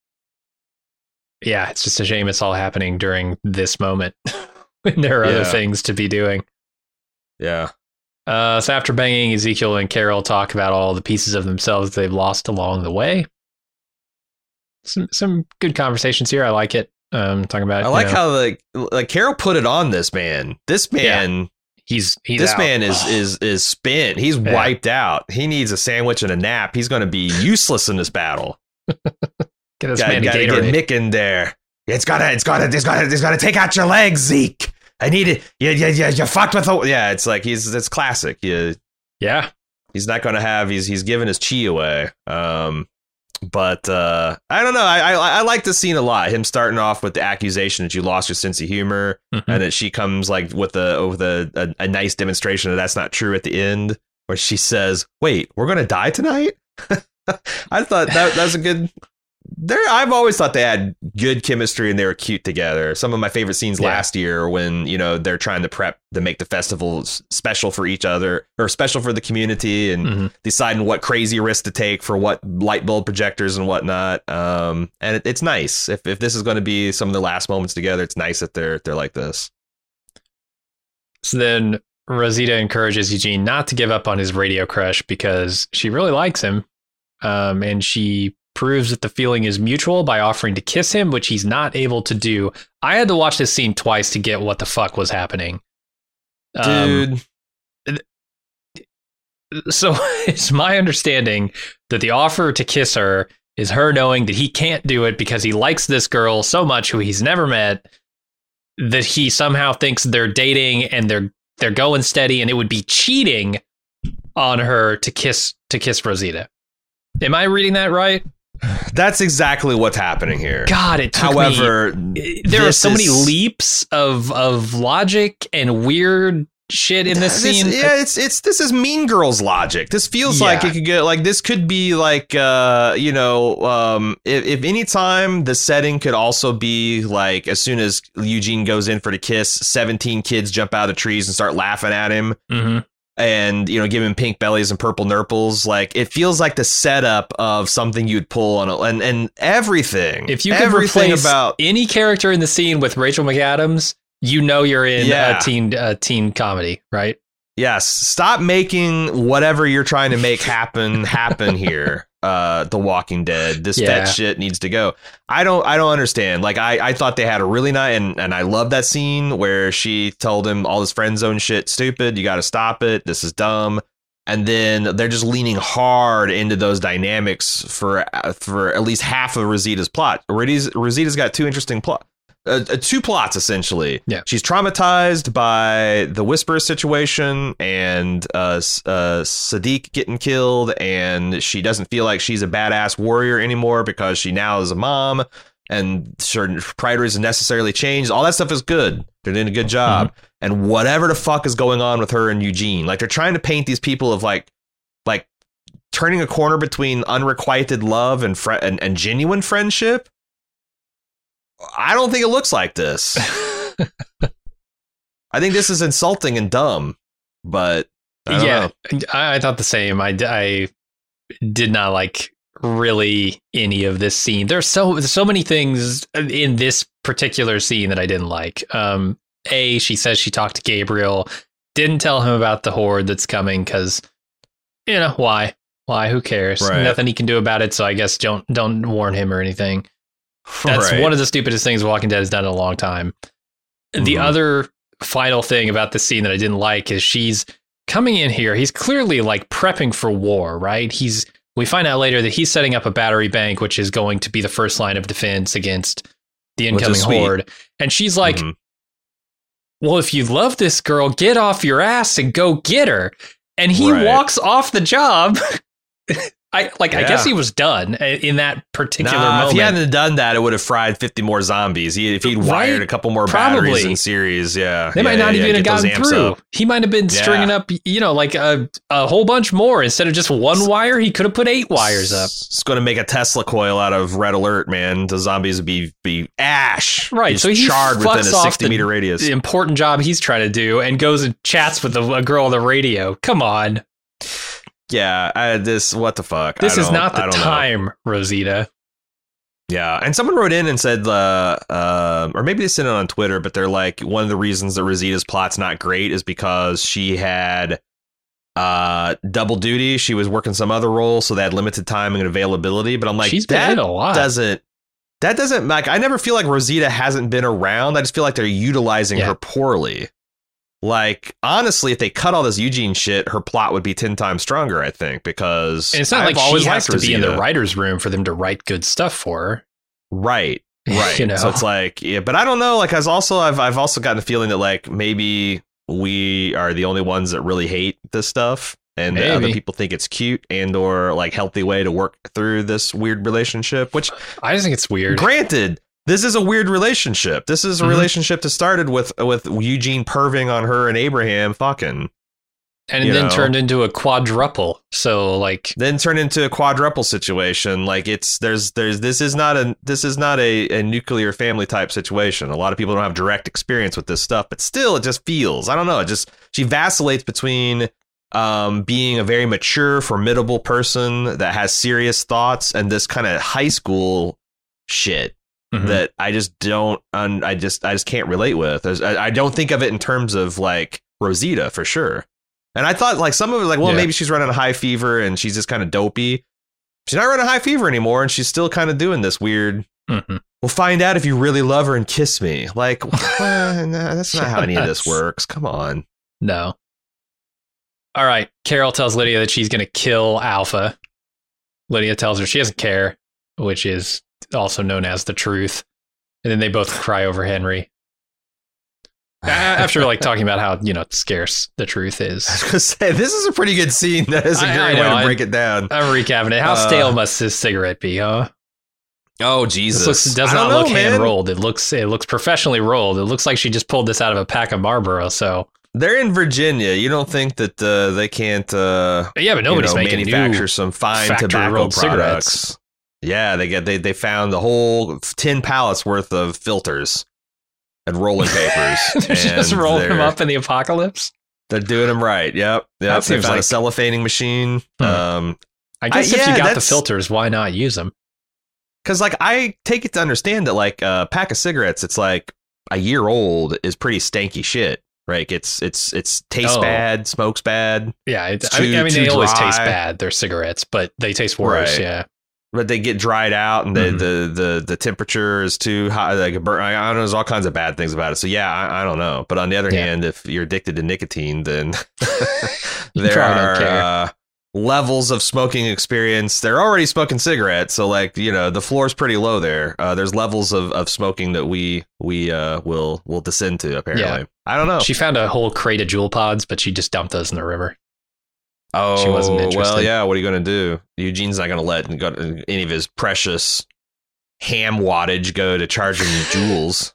yeah, it's just a shame it's all happening during this moment when there are yeah. other things to be doing. Yeah. Uh, so after banging, Ezekiel and Carol talk about all the pieces of themselves they've lost along the way. Some some good conversations here. I like it. Um, talking about. I like you know, how like like Carol put it on this man. This man, yeah. he's he's this out. man is is is spent. He's yeah. wiped out. He needs a sandwich and a nap. He's going to be useless in this battle. Get this gotta, man gotta get Mick in there. It's gotta, it's gotta, it's gotta, it's gotta take out your legs, Zeke. I need it. Yeah, yeah, yeah. You fucked with the. Yeah, it's like he's. It's classic. Yeah, yeah. He's not gonna have. He's he's giving his chi away. Um, but uh, I don't know. I, I I like this scene a lot. Him starting off with the accusation that you lost your sense of humor, mm-hmm. and that she comes like with a with a, a a nice demonstration that that's not true at the end, where she says, "Wait, we're gonna die tonight." I thought that that was a good. There, I've always thought they had good chemistry and they were cute together. Some of my favorite scenes yeah. last year when, you know, they're trying to prep to make the festivals special for each other or special for the community and mm-hmm. deciding what crazy risks to take for what light bulb projectors and whatnot. Um, and it, it's nice if, if this is going to be some of the last moments together. It's nice that they're they're like this. So then Rosita encourages Eugene not to give up on his radio crush because she really likes him. Um, and she proves that the feeling is mutual by offering to kiss him, which he's not able to do. I had to watch this scene twice to get what the fuck was happening. Dude. Um, so it's my understanding that the offer to kiss her is her knowing that he can't do it because he likes this girl so much who he's never met, that he somehow thinks they're dating and they're they're going steady, and it would be cheating on her to kiss to kiss Rosita. Am I reading that right? That's exactly what's happening here. God, it took However, me, there are so is, many leaps of of logic and weird shit in this, this scene. Yeah, it's it's this is Mean Girls logic. This feels yeah. like it could get like this could be like uh you know um if, if any time the setting could also be like as soon as Eugene goes in for the kiss, seventeen kids jump out of trees and start laughing at him. Mm-hmm. And, you know, give him pink bellies and purple nurples. Like, it feels like the setup of something you'd pull on a, and and everything. If you could everything replace about any character in the scene with Rachel McAdams, you know you're in yeah. a teen a teen comedy, right? Yes. Stop making whatever you're trying to make happen happen here. Uh, The Walking Dead. This yeah. fat shit needs to go. I don't. I don't understand. Like, I, I thought they had a really nice and and I love that scene where she told him all this friend zone shit stupid. You got to stop it. This is dumb. And then they're just leaning hard into those dynamics for for at least half of Rosita's plot. Rosita's, Rosita's got two interesting plot. Uh, uh, two plots, essentially. Yeah. She's traumatized by the Whisper situation and uh, uh, Sadiq getting killed, and she doesn't feel like she's a badass warrior anymore because she now is a mom, and certain priorities have necessarily changed. All that stuff is good. They're doing a good job. Mm-hmm. And whatever the fuck is going on with her and Eugene, like they're trying to paint these people of like, like turning a corner between unrequited love and fr- and, and genuine friendship. I don't think it looks like this. I think this is insulting and dumb, but I don't yeah, know. I, I thought the same. I, I did not like really any of this scene. There's so so many things in this particular scene that I didn't like. Um, A, she says she talked to Gabriel, didn't tell him about the horde that's coming because, you know, why? Why? Who cares? Right. Nothing he can do about it. So I guess don't don't warn him or anything. That's right. One of the stupidest things Walking Dead has done in a long time. Mm-hmm. The other final thing about this scene that I didn't like is she's coming in here. He's clearly like prepping for war, right? He's we find out later that he's setting up a battery bank, which is going to be the first line of defense against the incoming horde. And she's like, mm-hmm. well, if you love this girl, get off your ass and go get her. And he right. walks off the job I like. Yeah. I guess he was done in that particular nah, moment. If he hadn't done that, it would have fried fifty more zombies. He, if he'd right? wired a couple more Probably. batteries in series, yeah, they yeah, might not yeah, even yeah, have gotten through. Up. He might have been yeah. stringing up, you know, like a a whole bunch more instead of just one wire. He could have put eight wires up. It's going to make a Tesla coil out of red alert, man. The zombies would be be ash, right? He's so he charred within a sixty meter radius. The important job he's trying to do, and goes and chats with a, a girl on the radio. Come on. Yeah, I, this, what the fuck? This is not the time, know. Rosita. Yeah, and someone wrote in and said, uh, uh, or maybe they sent it on Twitter, but they're like, one of the reasons that Rosita's plot's not great is because she had uh, double duty. She was working some other role, so they had limited time and availability. But I'm like, She's that been in a lot. doesn't, that doesn't, like, I never feel like Rosita hasn't been around. I just feel like they're utilizing yeah. her poorly. Like, honestly, if they cut all this Eugene shit, her plot would be ten times stronger, I think, because and it's not I've like she has to Rosita. be in the writer's room for them to write good stuff for her. Right. Right. You know? So it's like, yeah, but I don't know. Like, as also, I've I've also gotten the feeling that like maybe we are the only ones that really hate this stuff, and that other people think it's cute and or like healthy way to work through this weird relationship, which I just think it's weird. Granted. This is a weird relationship. This is a mm-hmm. relationship that started with with Eugene perving on her and Abraham fucking. And then know. turned into a quadruple. So like then turned into a quadruple situation. Like it's there's there's this is not a this is not a, a nuclear family type situation. A lot of people don't have direct experience with this stuff, but still it just feels, I don't know, it just she vacillates between um, being a very mature, formidable person that has serious thoughts and this kind of high school shit. Mm-hmm. That I just don't, un, I just, I just can't relate with. I, I don't think of it in terms of like Rosita for sure. And I thought like some of it was like, well, yeah. maybe she's running a high fever and she's just kind of dopey. She's not running a high fever anymore, and she's still kind of doing this weird. Mm-hmm. We'll find out if you really love her and kiss me. Like, well, no, that's not how any of this works. Come on. No. All right. Carol tells Lydia that she's going to kill Alpha. Lydia tells her she doesn't care, which is also known as the truth. And then they both cry over Henry. After like talking about how, you know, scarce the truth is. I was going to say, this is a pretty good scene. That is a great I, I know, way to break I, it down. I'm recapping it. How uh, stale must his cigarette be, huh? Oh, Jesus. This looks, does not know, look hand rolled. It looks it looks professionally rolled. It looks like she just pulled this out of a pack of Marlboro. So they're in Virginia. You don't think that uh, they can't uh, yeah, but nobody's you know, making manufacture some fine tobacco products. Cigarettes. Yeah, they get they they found the whole ten pallets worth of filters and rolling papers. They're just rolling them up in the apocalypse. They're doing them right. Yep. Yep. They found like a cellophaning machine. Hmm. Um, I guess I, if yeah, you got the filters, why not use them? Because like I take it to understand that like a pack of cigarettes, it's like a year old is pretty stanky shit. Right? It's it's it's tastes oh. bad, smokes bad. Yeah, it, I, too, I mean they dry. always taste bad. They're cigarettes, but they taste worse. Right. Yeah. But they get dried out, and the, mm-hmm. the, the, the temperature is too high. Like a burn, I don't know, there's all kinds of bad things about it. So yeah, I, I don't know. But on the other yeah. hand, if you're addicted to nicotine, then there are uh, levels of smoking experience. They're already smoking cigarettes, so like you know, the floor's pretty low there. Uh, there's levels of, of smoking that we we uh, will will descend to. Apparently, yeah. I don't know. She found a whole crate of Juul pods, but she just dumped those in the river. Oh, she wasn't interested. Well, yeah. What are you going to do? Eugene's not going to let any of his precious ham wattage go to charging Juuls.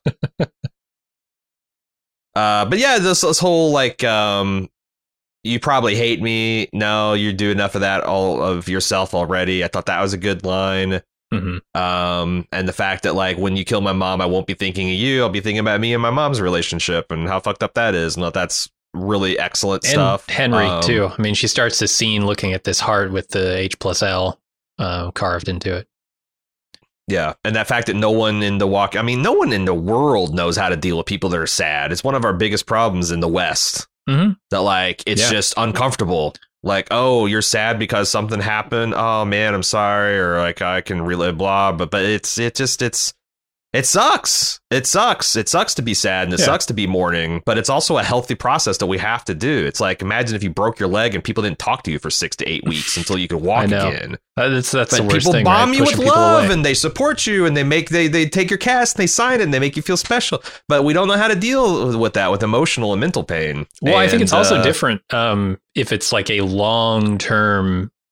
uh, but yeah, this, this whole like, um, you probably hate me. No, you do enough of that all of yourself already. I thought that was a good line. Mm-hmm. Um, and the fact that like when you kill my mom, I won't be thinking of you. I'll be thinking about me and my mom's relationship and how fucked up that is. And that's really excellent and stuff. Henry um, too. I mean, she starts the scene looking at this heart with the H plus L uh, carved into it. Yeah, and that fact that no one in the walk, I mean, no one in the world knows how to deal with people that are sad. It's one of our biggest problems in the West. Mm-hmm. That like it's yeah. just uncomfortable. Like, oh, you're sad because something happened. Oh man, I'm sorry, or like I can relive blah. But but it's it just it's. It sucks. It sucks. It sucks to be sad and it yeah. sucks to be mourning, but it's also a healthy process that we have to do. It's like, imagine if you broke your leg and people didn't talk to you for six to eight weeks until you could walk again. That's, that's the worst people thing, bomb right? you Pushing with love and they support you and they make, they, they take your cast and they sign it and they make you feel special, but we don't know how to deal with that, with emotional and mental pain. Well, and, I think it's also uh, different. Um, if it's like a long-term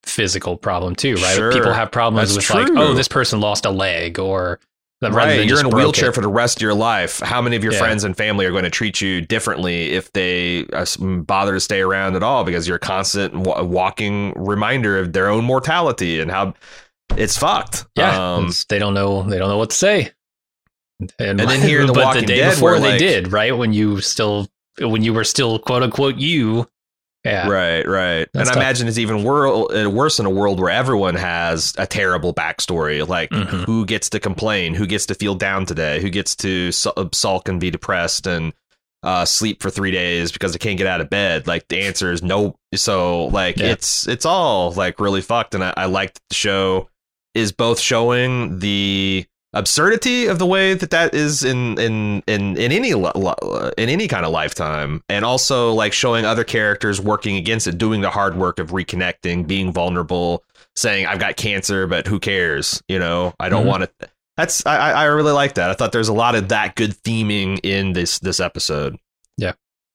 physical problem too, right? Sure. People have problems That's with true. like, oh, this person lost a leg, or right, you're in a wheelchair it. for the rest of your life. How many of your yeah. friends and family are going to treat you differently if they uh, bother to stay around at all, because you're a constant w- walking reminder of their own mortality and how it's fucked. Yeah, um, they don't know. They don't know what to say. And, and then here in the but Walking the day Dead, before like, they did, right? When you still, when you were still quote unquote you. Yeah. Right, right. That's and tough. I imagine it's even wor- worse in a world where everyone has a terrible backstory. Like, mm-hmm. who gets to complain? Who gets to feel down today? Who gets to sulk and be depressed and uh, sleep for three days because they can't get out of bed? Like, the answer is no. So, like, yeah. it's it's all, like, really fucked. And I, I like that the show is both showing the absurdity of the way that that is in in in in any in any kind of lifetime, and also like showing other characters working against it, doing the hard work of reconnecting, being vulnerable, saying I've got cancer, but who cares? You know, I don't mm-hmm. want to. That's I I really like that. I thought there's a lot of that good theming in this this episode. Yeah.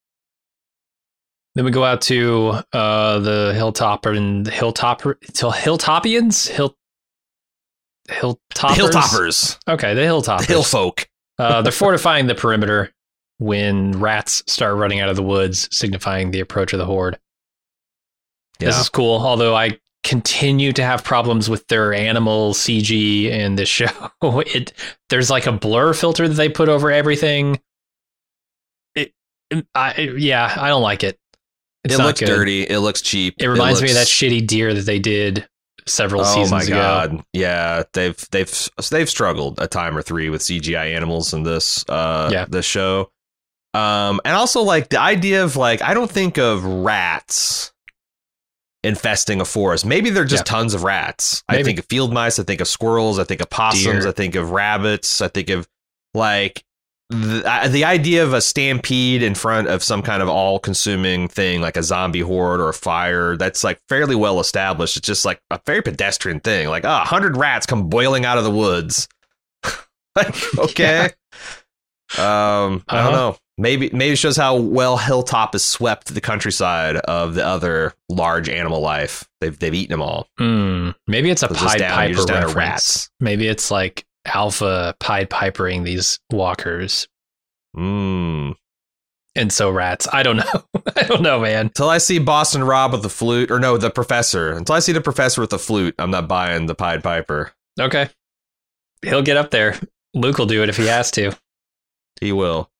Then we go out to uh, the Hilltopper and the Hilltopper till Hilltopians Hill. Hilltoppers? The Hilltoppers. Okay, the Hilltoppers. The Hillfolk. uh, they're fortifying the perimeter when rats start running out of the woods, signifying the approach of the horde. Yeah. This is cool, although I continue to have problems with their animal C G in this show. It there's like a blur filter that they put over everything. It, I yeah, I don't like it. It's it not looks good. dirty. It looks cheap. It reminds it looks... me of that shitty deer that they did several oh seasons my ago. God. Yeah, they've they've they've struggled a time or three with C G I animals in this uh yeah. this show. Um and also like the idea of like I don't think of rats infesting a forest. Maybe they're just yeah. tons of rats. Maybe. I think of field mice, I think of squirrels, I think of possums, Deer. I think of rabbits, I think of like the, the idea of a stampede in front of some kind of all-consuming thing like a zombie horde or a fire, that's like fairly well established. It's just like a very pedestrian thing. Like, oh, a hundred rats come boiling out of the woods. Like, okay. Yeah. Um, I uh-huh. don't know. Maybe maybe it shows how well Hilltop has swept the countryside of the other large animal life. They've they've eaten them all. Mm, maybe it's a so Pied down, Piper reference. Rats. Maybe it's like Alpha Pied Pipering these walkers. Mm. And so rats. I don't know. I don't know, man. Until I see Boston Rob with the flute, or no, the professor. Until I see the professor with the flute, I'm not buying the Pied Piper. Okay. He'll get up there. Luke will do it if he has to. He will.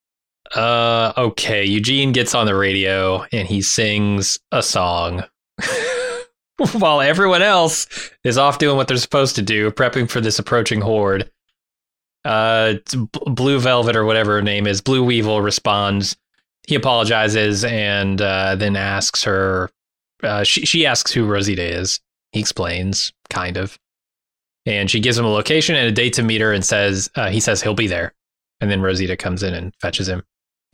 Uh, okay. Eugene gets on the radio and he sings a song. While everyone else is off doing what they're supposed to do, prepping for this approaching horde. Uh, Blue Velvet or whatever her name is, Blue Weevil responds. He apologizes and uh, then asks her. Uh, she she asks who Rosita is. He explains, kind of, and she gives him a location and a date to meet her, and says uh, he says he'll be there. And then Rosita comes in and fetches him.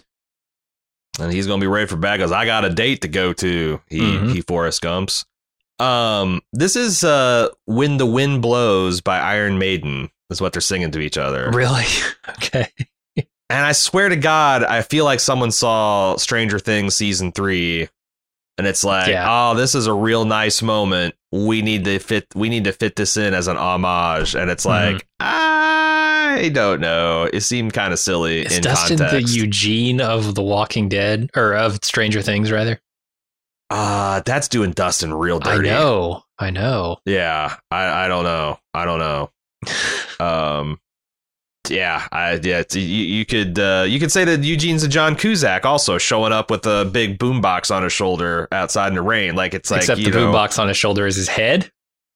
And he's gonna be ready for bed because I got a date to go to. He mm-hmm. he Forrest Gumps. Um, this is uh, "When the Wind Blows" by Iron Maiden. Is what they're singing to each other. Really? Okay. And I swear to God, I feel like someone saw Stranger Things season three, and it's like, yeah. oh, this is a real nice moment. We need to fit. We need to fit this in as an homage. And it's like, mm-hmm. I don't know. It seemed kind of silly. Is in Dustin context. the Eugene of The Walking Dead, or of Stranger Things, rather? Uh, that's doing Dustin real dirty. I know. I know. Yeah. I, I don't know. I don't know. um, yeah, I yeah. You, you could uh, you could say that Eugene's a John Cusack, also showing up with a big boombox on his shoulder outside in the rain. Like it's like except you the know, boombox on his shoulder is his head.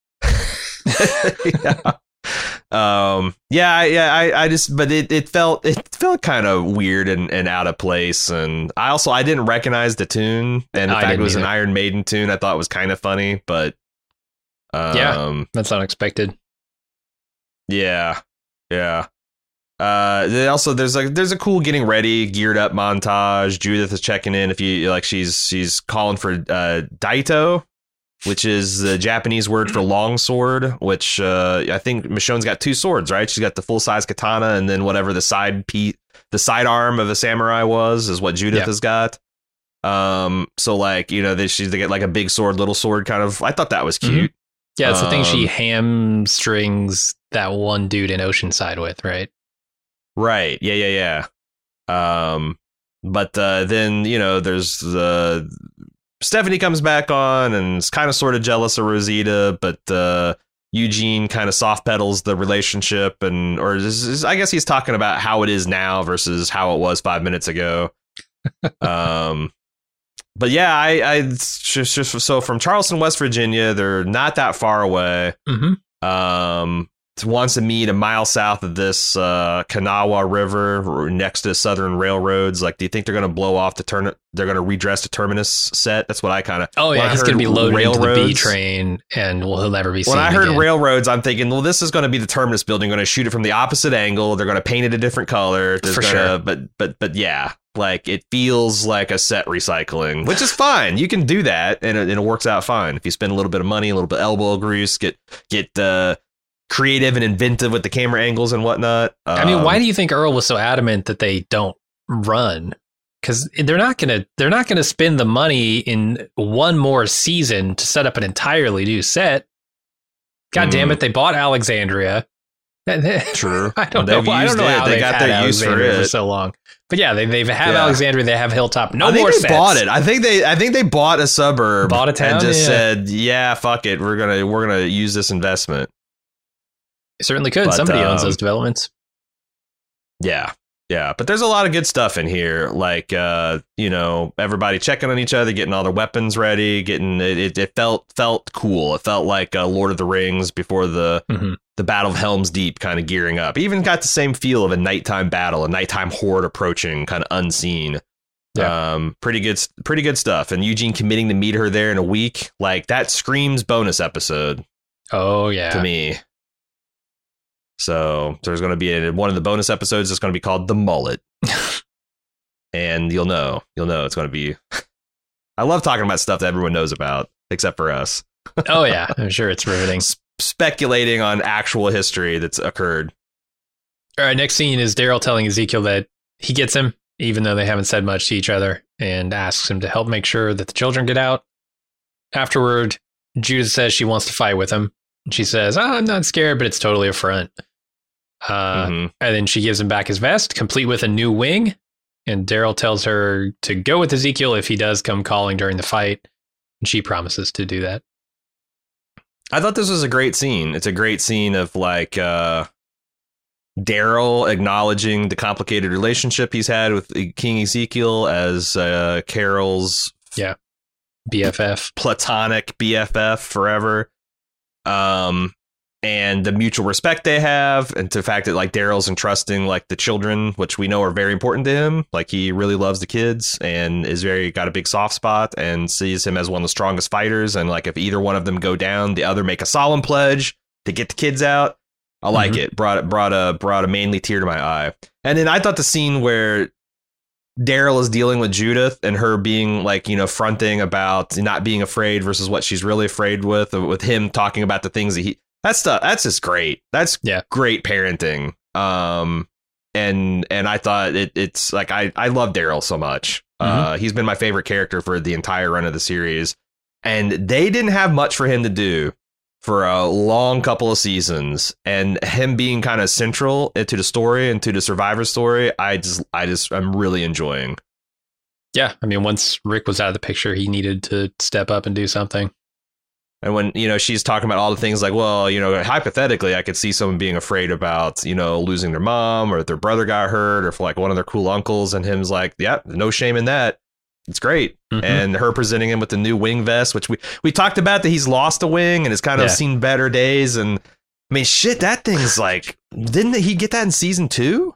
yeah. Um. Yeah. Yeah. I. I just. But it. It felt. It felt kind of weird and, and out of place. And I also. I didn't recognize the tune. And in I fact, it was either. an Iron Maiden tune. I thought it was kind of funny, but. Um, yeah. That's unexpected. Yeah. Yeah. Uh, then also there's like there's a cool getting ready, geared up montage. Judith is checking in if you like. She's she's calling for uh, Daito, which is the Japanese word for longsword. Which uh, I think Michonne's got two swords, right? She's got the full size katana, and then whatever the side piece, the side arm of a samurai was, is what Judith yeah. has got. Um, so like, you know, they she's they get like a big sword, little sword kind of. I thought that was cute. Mm-hmm. Yeah, it's um, the thing she hamstrings that one dude in Oceanside with, right? Right. Yeah, yeah, yeah. Um, but uh, then, you know, there's the Stephanie comes back on and is kind of sort of jealous of Rosita, but uh, Eugene kind of soft pedals the relationship, and or is, is, I guess he's talking about how it is now versus how it was five minutes ago. um, but yeah, I, I just, just so from Charleston, West Virginia, they're not that far away. Mm-hmm. Um, wants to meet a mile south of this uh, Kanawha River next to Southern Railroads. Like, do you think they're going to blow off the turn? They're going to redress the Terminus set? That's what I kind of. Oh yeah, he's going to be loaded railroads, into the B train, and well, he'll never be seen. When I heard again. railroads, I'm thinking, well, this is going to be the Terminus building. Going to shoot it from the opposite angle. They're going to paint it a different color. There's For gonna, sure. But but but yeah, like it feels like a set recycling, which is fine. You can do that, and it, and it works out fine if you spend a little bit of money, a little bit of elbow grease, get get uh, creative and inventive with the camera angles and whatnot. Um, I mean, why do you think Earl was so adamant that they don't run? Because they're not gonna they're not gonna spend the money in one more season to set up an entirely new set. God mm. damn it! They bought Alexandria. True. I don't know. I don't know how they got their use for it for so long. But yeah, they they have yeah. Alexandria. They have Hilltop. No I think more they sets. Bought it. I think they. I think they bought a suburb. Bought a town and just yeah. said, "Yeah, fuck it. We're gonna we're gonna use this investment." They certainly could. But, Somebody um, owns those developments. Yeah. Yeah, but there's a lot of good stuff in here, like, uh, you know, everybody checking on each other, getting all their weapons ready, getting it. It, it felt felt cool. It felt like uh, Lord of the Rings before the mm-hmm. the Battle of Helm's Deep, kind of gearing up. It even got the same feel of a nighttime battle, a nighttime horde approaching, kind of unseen. Yeah. Um, pretty good, pretty good stuff. And Eugene committing to meet her there in a week, like that screams bonus episode. Oh yeah, to me. So there's going to be a, one of the bonus episodes that's going to be called The Mullet. And you'll know, you'll know it's going to be. I love talking about stuff that everyone knows about, except for us. Oh, yeah, I'm sure it's riveting. S- speculating on actual history that's occurred. All right, next scene is Daryl telling Ezekiel that he gets him, even though they haven't said much to each other, and asks him to help make sure that the children get out. Afterward, Judith says she wants to fight with him. She says, oh, I'm not scared, but it's totally a front. Uh, mm-hmm. And then she gives him back his vest, complete with a new wing. And Daryl tells her to go with Ezekiel if he does come calling during the fight. And she promises to do that. I thought this was a great scene. It's a great scene of like uh, Daryl acknowledging the complicated relationship he's had with King Ezekiel as uh, Carol's yeah B F F, platonic B F F forever. Um, and the mutual respect they have, and to the fact that like Daryl's entrusting like the children, which we know are very important to him. Like he really loves the kids and is very got a big soft spot and sees him as one of the strongest fighters. And like if either one of them go down, the other make a solemn pledge to get the kids out. I like mm-hmm. it. Brought it brought a brought a manly tear to my eye. And then I thought the scene where Daryl is dealing with Judith and her being like, you know, fronting about not being afraid versus what she's really afraid with, with him talking about the things that he, that's stuff. That's just great. That's yeah. great parenting. Um, and, and I thought it, it's like, I, I love Daryl so much. Mm-hmm. Uh, he's been my favorite character for the entire run of the series, and they didn't have much for him to do for a long couple of seasons, and him being kind of central to the story and to the Survivor story, I just, I just, I'm really enjoying. Yeah, I mean, once Rick was out of the picture, he needed to step up and do something. And when, you know, she's talking about all the things like, well, you know, hypothetically, I could see someone being afraid about, you know, losing their mom or if their brother got hurt or for like one of their cool uncles, and him's like, yeah, no shame in that. It's great. Mm-hmm. And her presenting him with the new wing vest, which we, we talked about that he's lost a wing and has kind of yeah. seen better days. And I mean, shit, that thing's like, didn't he get that in season two?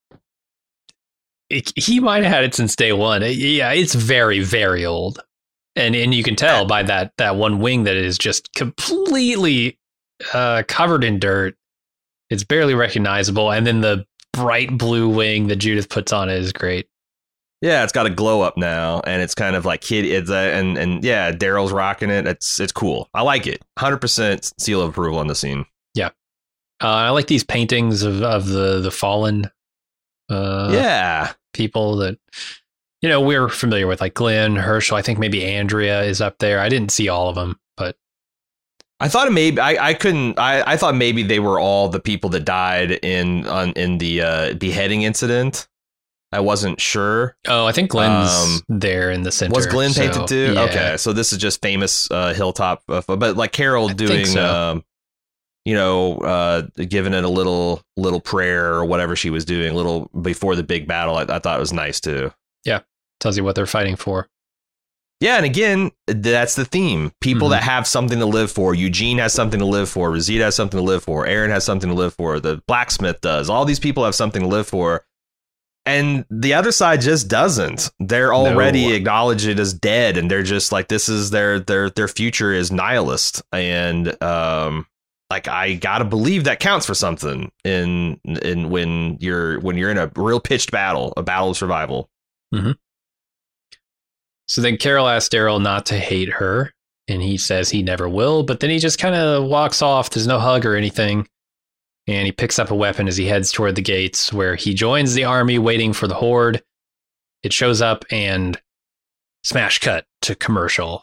It, he might have had it since day one. It, yeah, it's very, very old. And and you can tell by that that one wing that is just completely uh, covered in dirt. It's barely recognizable. And then the bright blue wing that Judith puts on it is great. Yeah, it's got a glow up now, and it's kind of like kid. It's a, and and yeah, Daryl's rocking it. It's it's cool. I like it. one hundred percent seal of approval on the scene. Yeah, uh, I like these paintings of of the the fallen. Uh, yeah, people that you know, we're familiar with like Glenn, Herschel. I think maybe Andrea is up there. I didn't see all of them, but I thought maybe I, I couldn't. I, I thought maybe they were all the people that died in on in the uh, beheading incident. I wasn't sure. Oh, I think Glenn's um, there in the center. Was Glenn so, painted too? Yeah. Okay, so this is just famous uh, hilltop, uh, but like Carol I doing, so. um, you know, uh, giving it a little little prayer or whatever she was doing, a little before the big battle. I, I thought it was nice too. Yeah, tells you what they're fighting for. Yeah, and again, that's the theme. People mm-hmm. that have something to live for. Eugene has something to live for. Rosita has something to live for. Aaron has something to live for. The blacksmith does. All these people have something to live for. And the other side just doesn't. They're already no. acknowledged it as dead, and they're just like, this is their their their future is nihilist. And um, like I gotta believe that counts for something in in when you're when you're in a real pitched battle, a battle of survival. Mm-hmm. So then Carol asks Daryl not to hate her, and he says he never will. But then he just kind of walks off. There's no hug or anything. And he picks up a weapon as he heads toward the gates, where he joins the army waiting for the horde. It shows up and smash cut to commercial.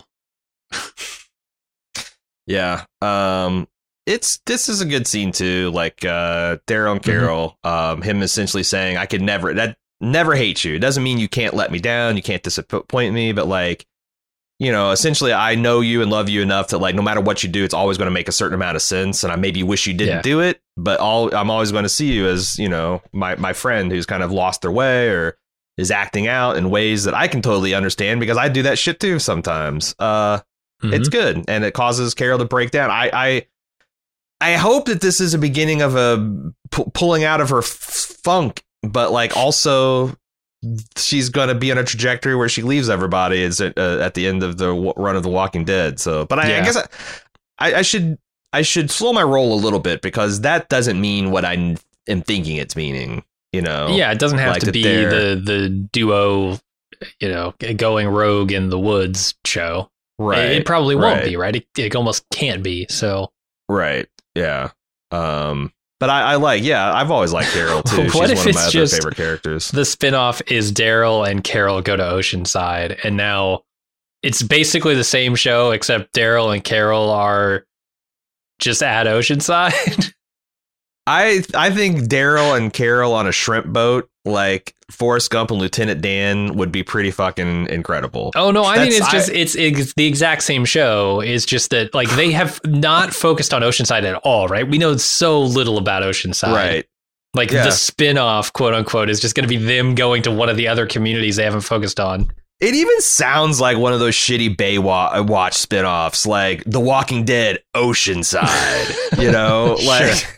Yeah. Um, it's this is a good scene, too. Like uh, Daryl and Carol, mm-hmm. um, him essentially saying, I could never that never hate you. It doesn't mean you can't let me down. You can't disappoint me. But like, you know, essentially, I know you and love you enough that, like, no matter what you do, it's always going to make a certain amount of sense. And I maybe wish you didn't yeah. do it, but all I'm always going to see you as, you know, my, my friend who's kind of lost their way or is acting out in ways that I can totally understand because I do that shit, too, sometimes. Uh, mm-hmm. It's good. And it causes Carol to break down. I I, I hope that this is a beginning of a p- pulling out of her f- funk, but like also she's going to be on a trajectory where she leaves everybody is at, uh, at the end of the w- run of The Walking Dead. So, but I, yeah. I guess I, I should I should slow my roll a little bit because that doesn't mean what I am thinking it's meaning. You know, yeah, it doesn't have like to be the the duo, you know, going rogue in the woods show. Right. It, it probably won't right. be. Right. It, it almost can't be. So. Right. Yeah. Um. But I, I like, yeah, I've always liked Carol, too. What She's if one of it's my other just favorite characters. The spinoff is Daryl and Carol go to Oceanside, and now it's basically the same show, except Daryl and Carol are just at Oceanside. I I think Daryl and Carol on a shrimp boat, like Forrest Gump and Lieutenant Dan, would be pretty fucking incredible. Oh no, I That's, mean it's just I, it's, it's the exact same show. It's just that like they have not focused on Oceanside at all, right? We know so little about Oceanside. Right. Like yeah. the spin-off, quote unquote, is just going to be them going to one of the other communities they haven't focused on. It even sounds like one of those shitty Baywatch spin-offs, like The Walking Dead Oceanside, you know, like sure.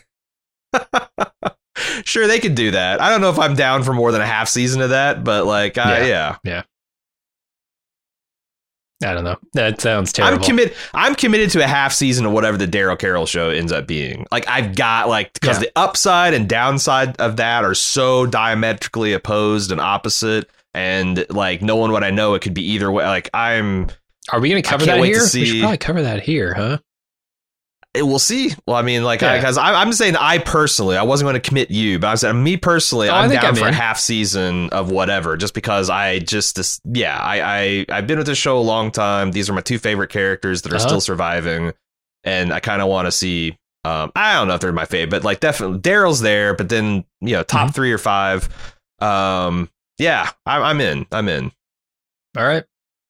Sure, they could do that. I don't know if I'm down for more than a half season of that, but like, uh, yeah. yeah, yeah. I don't know. That sounds terrible. I'm committed. I'm committed to a half season of whatever the Daryl Carol show ends up being. Like, I've got like because yeah. the upside and downside of that are so diametrically opposed and opposite, and like no one would I know it could be either way. Like, I'm. Are we going to cover that here? We should probably cover that here, huh? We'll see. Well, I mean, like, because yeah. I'm saying I personally, I wasn't going to commit you, but I'm saying me personally, oh, I'm down I'm for in. a half season of whatever, just because I just, this, yeah, I, I, I've been with this show a long time. These are my two favorite characters that are uh-huh. still surviving. And I kind of want to see, um, I don't know if they're my favorite, but like definitely Daryl's there, but then, you know, top mm-hmm. three or five. Um, yeah, I, I'm in. I'm in. All right.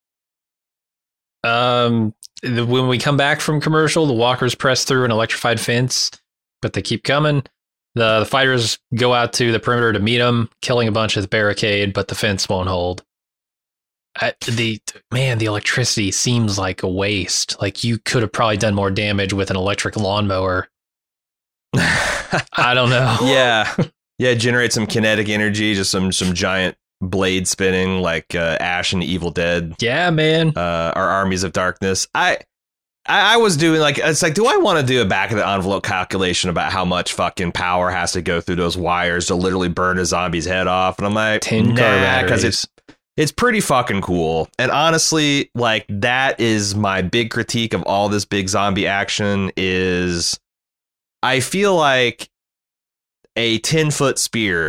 Um, when we come back from commercial, the walkers press through an electrified fence, but they keep coming. The, the fighters go out to the perimeter to meet them, killing a bunch of the barricade, but the fence won't hold. I, the man, the electricity seems like a waste. Like you could have probably done more damage with an electric lawnmower. I don't know. Yeah, yeah. Generate some kinetic energy, just some some giant blade spinning like uh, Ash and Evil Dead. Yeah, man. Uh, our armies of darkness. I, I, I was doing like it's like, do I want to do a back of the envelope calculation about how much fucking power has to go through those wires to literally burn a zombie's head off? And I'm like, tin nah, because it's it's pretty fucking cool. And honestly, like that is my big critique of all this big zombie action is I feel like a ten foot spear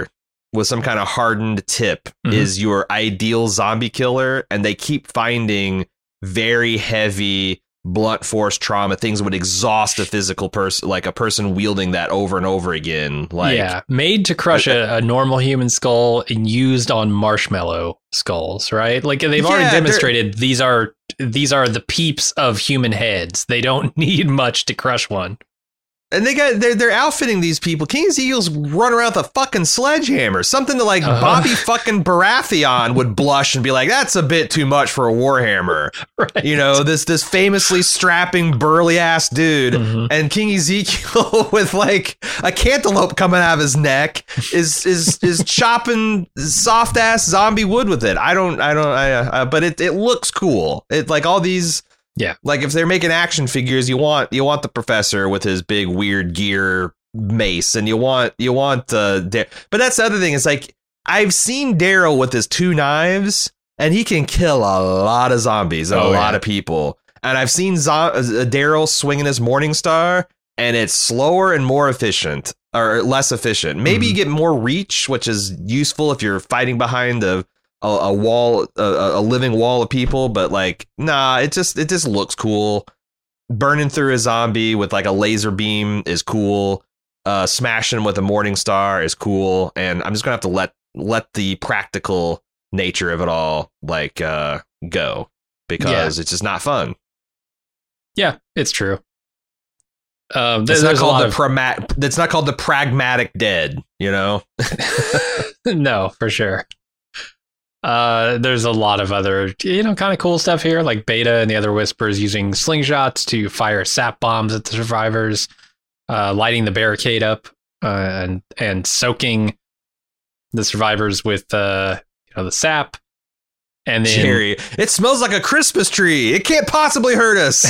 with some kind of hardened tip mm-hmm. is your ideal zombie killer, and they keep finding very heavy blunt force trauma, things that would exhaust a physical person, like a person wielding that over and over again. Like, yeah, made to crush a, a normal human skull and used on marshmallow skulls, right? Like they've yeah, already demonstrated these are these are the peeps of human heads. They don't need much to crush one. And they got they're they're outfitting these people. King Ezekiel's run around with a fucking sledgehammer, something that like uh-huh. Bobby fucking Baratheon would blush and be like, "That's a bit too much for a warhammer." Right. You know, this this famously strapping burly ass dude, mm-hmm. and King Ezekiel with like a cantaloupe coming out of his neck is is is chopping soft ass zombie wood with it. I don't I don't I uh, but it it looks cool. It like all these. Yeah, like if they're making action figures, you want you want the professor with his big weird gear mace, and you want you want uh, da- but that's the other thing. Is like I've seen Daryl with his two knives, and he can kill a lot of zombies and oh, a yeah. lot of people. And I've seen zo- uh, Daryl swinging his Morning Star, and it's slower and more efficient, or less efficient. Maybe mm-hmm. you get more reach, which is useful if you're fighting behind the. A, a wall, a, a living wall of people, but like, nah, it just it just looks cool. Burning through a zombie with like a laser beam is cool. Uh, smashing with a Morning Star is cool, and I'm just gonna have to let let the practical nature of it all like uh, go because yeah. it's just not fun. Yeah, it's true. Um, it's not called the of... pragma- It's not called the pragmatic dead, you know. No, for sure. Uh, there's a lot of other, you know, kind of cool stuff here, like Beta and the other Whispers using slingshots to fire sap bombs at the survivors, uh, lighting the barricade up, uh, and and soaking the survivors with, uh, you know, the sap. And then Jerry, it smells like a Christmas tree. It can't possibly hurt us.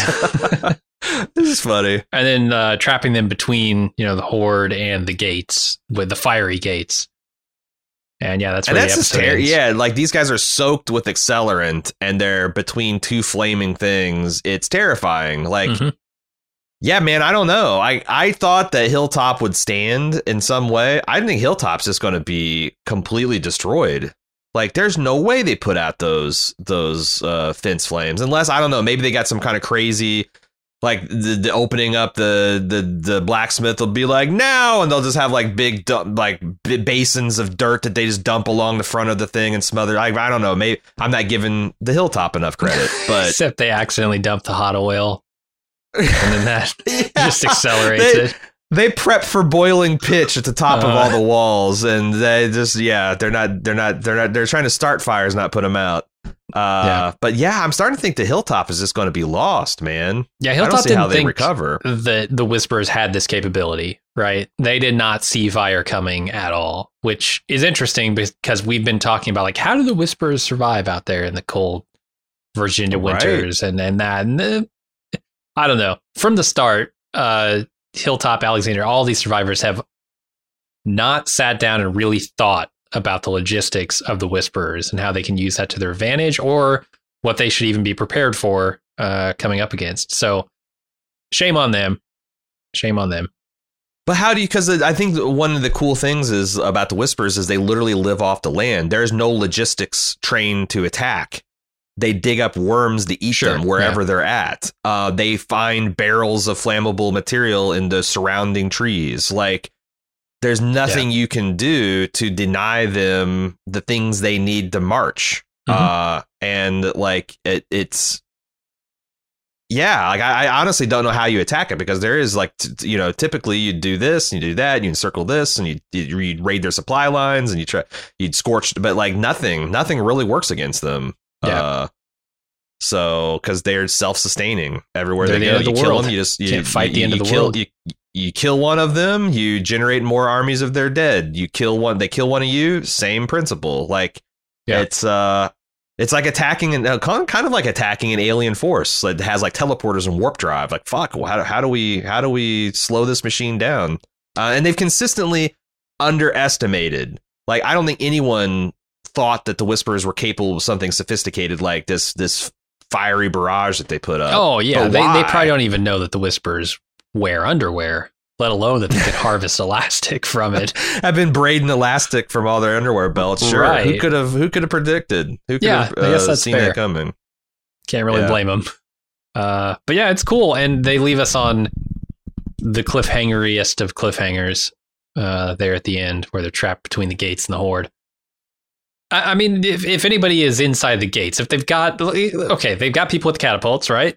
This is funny. And then uh, trapping them between, you know, the horde and the gates with the fiery gates. And yeah, that's where and the that's episode ter- ends. Yeah, like these guys are soaked with accelerant and they're between two flaming things. It's terrifying. Like, mm-hmm. yeah, man, I don't know. I, I thought that Hilltop would stand in some way. I think Hilltop's just going to be completely destroyed. Like, there's no way they put out those those uh, fence flames unless, I don't know, maybe they got some kind of crazy. Like the, the opening up the, the the blacksmith will be like now, and they'll just have like big dump, like b- basins of dirt that they just dump along the front of the thing and smother. I, I don't know. Maybe I'm not giving the Hilltop enough credit, but except they accidentally dump the hot oil, and then that yeah, just accelerates they, it. They prep for boiling pitch at the top uh, of all the walls, and they just yeah, they're not they're not they're not they're trying to start fires, not put them out. Uh, yeah. But yeah, I'm starting to think the Hilltop is just going to be lost, man. Yeah, Hilltop I don't see didn't how they think recover. The the Whispers had this capability, right? They did not see fire coming at all, which is interesting because we've been talking about like how do the Whispers survive out there in the cold Virginia winters, right. and and that. And, uh, I don't know. From the start, uh, Hilltop, Alexander, all these survivors have not sat down and really thought about the logistics of the Whisperers and how they can use that to their advantage or what they should even be prepared for uh, coming up against. So shame on them. Shame on them. But how do you, because I think one of the cool things is about the Whisperers is they literally live off the land. There's no logistics train to attack. They dig up worms to eat sure, them wherever yeah. they're at. Uh, they find barrels of flammable material in the surrounding trees. Like, there's nothing yeah. you can do to deny them the things they need to march. Mm-hmm. Uh, and like it, it's, yeah, like I, I honestly don't know how you attack it because there is like, t- you know, typically you do this and you do that, and you encircle this and you, you, you raid their supply lines and you try, you'd scorch, but like nothing, nothing really works against them. Yeah. Uh, so, because they're self-sustaining everywhere they're they go. The you kill world. them, you just you can't fight you, the end you of the kill, world. You, you kill one of them, you generate more armies of their dead. You kill one, they kill one of you. Same principle. Like yeah. it's uh, it's like attacking and uh, kind of like attacking an alien force that has like teleporters and warp drive. Like fuck, how how do we how do we slow this machine down? Uh, and they've consistently underestimated. Like I don't think anyone thought that the Whisperers were capable of something sophisticated like this this fiery barrage that they put up. Oh yeah, they they probably don't even know that the Whisperers wear underwear. let alone that they could harvest elastic from it. I've been braiding elastic from all their underwear belts. Sure, right. who could have who could have predicted? Who could yeah, have I guess uh, that's seen fair. that coming? Can't really yeah. blame them. Uh, but yeah, it's cool, and they leave us on the cliffhangeriest of cliffhangers uh, there at the end, where they're trapped between the gates and the Horde. I, I mean, if if anybody is inside the gates, if they've got okay, they've got people with catapults, right?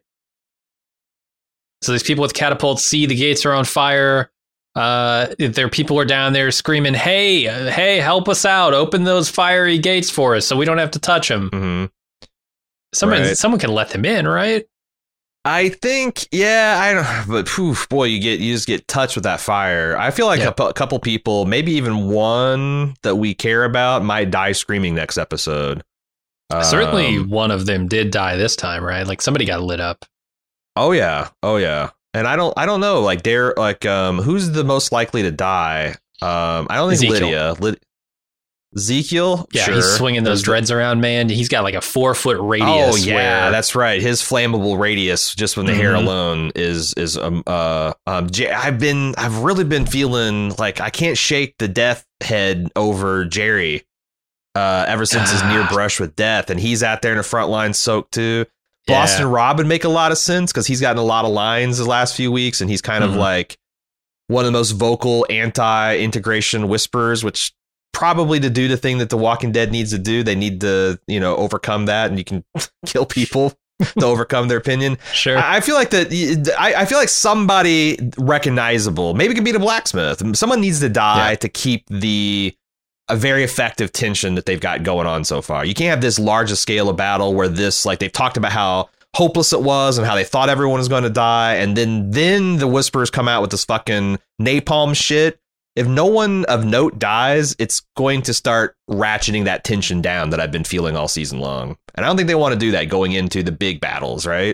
So these people with catapults see the gates are on fire. Uh, their people are down there screaming, "Hey, hey, help us out! Open those fiery gates for us, so we don't have to touch them." Mm-hmm. Someone, right. someone can let them in, right? I think, yeah, I don't. But poof, boy, you get you just get touched with that fire. I feel like yep. a, a couple people, maybe even one that we care about, might die screaming next episode. Certainly, um, one of them did die this time, right? Like somebody got lit up. Oh yeah, oh yeah. And I don't, I don't know, like Dare, like um, who's the most likely to die? Um, I don't think Ezekiel. Lydia. Lyd- Ezekiel, yeah, sure. he's swinging those dreads around, man. He's got like a four foot radius. Oh yeah, where... that's right. His flammable radius, just from the mm-hmm. hair alone, is is um uh um. I've been, I've really been feeling like I can't shake the death head over Jerry. Uh, ever since his near brush with death, and he's out there in the front line soaked too. Yeah. Boston Rob would make a lot of sense because he's gotten a lot of lines the last few weeks, and he's kind mm-hmm. of like one of the most vocal anti-integration whisperers, which probably to do the thing that The Walking Dead needs to do. They need to, you know, overcome that, and you can kill people to overcome their opinion. Sure. I, I feel like that. I, I feel like somebody recognizable, maybe it could be the blacksmith. Someone needs to die yeah. to keep the a very effective tension that they've got going on so far. You can't have this large a scale of battle where this, like they've talked about how hopeless it was and how they thought everyone was going to die. And then, then the Whisperers come out with this fucking napalm shit. If no one of note dies, it's going to start ratcheting that tension down that I've been feeling all season long. And I don't think they want to do that going into the big battles, right?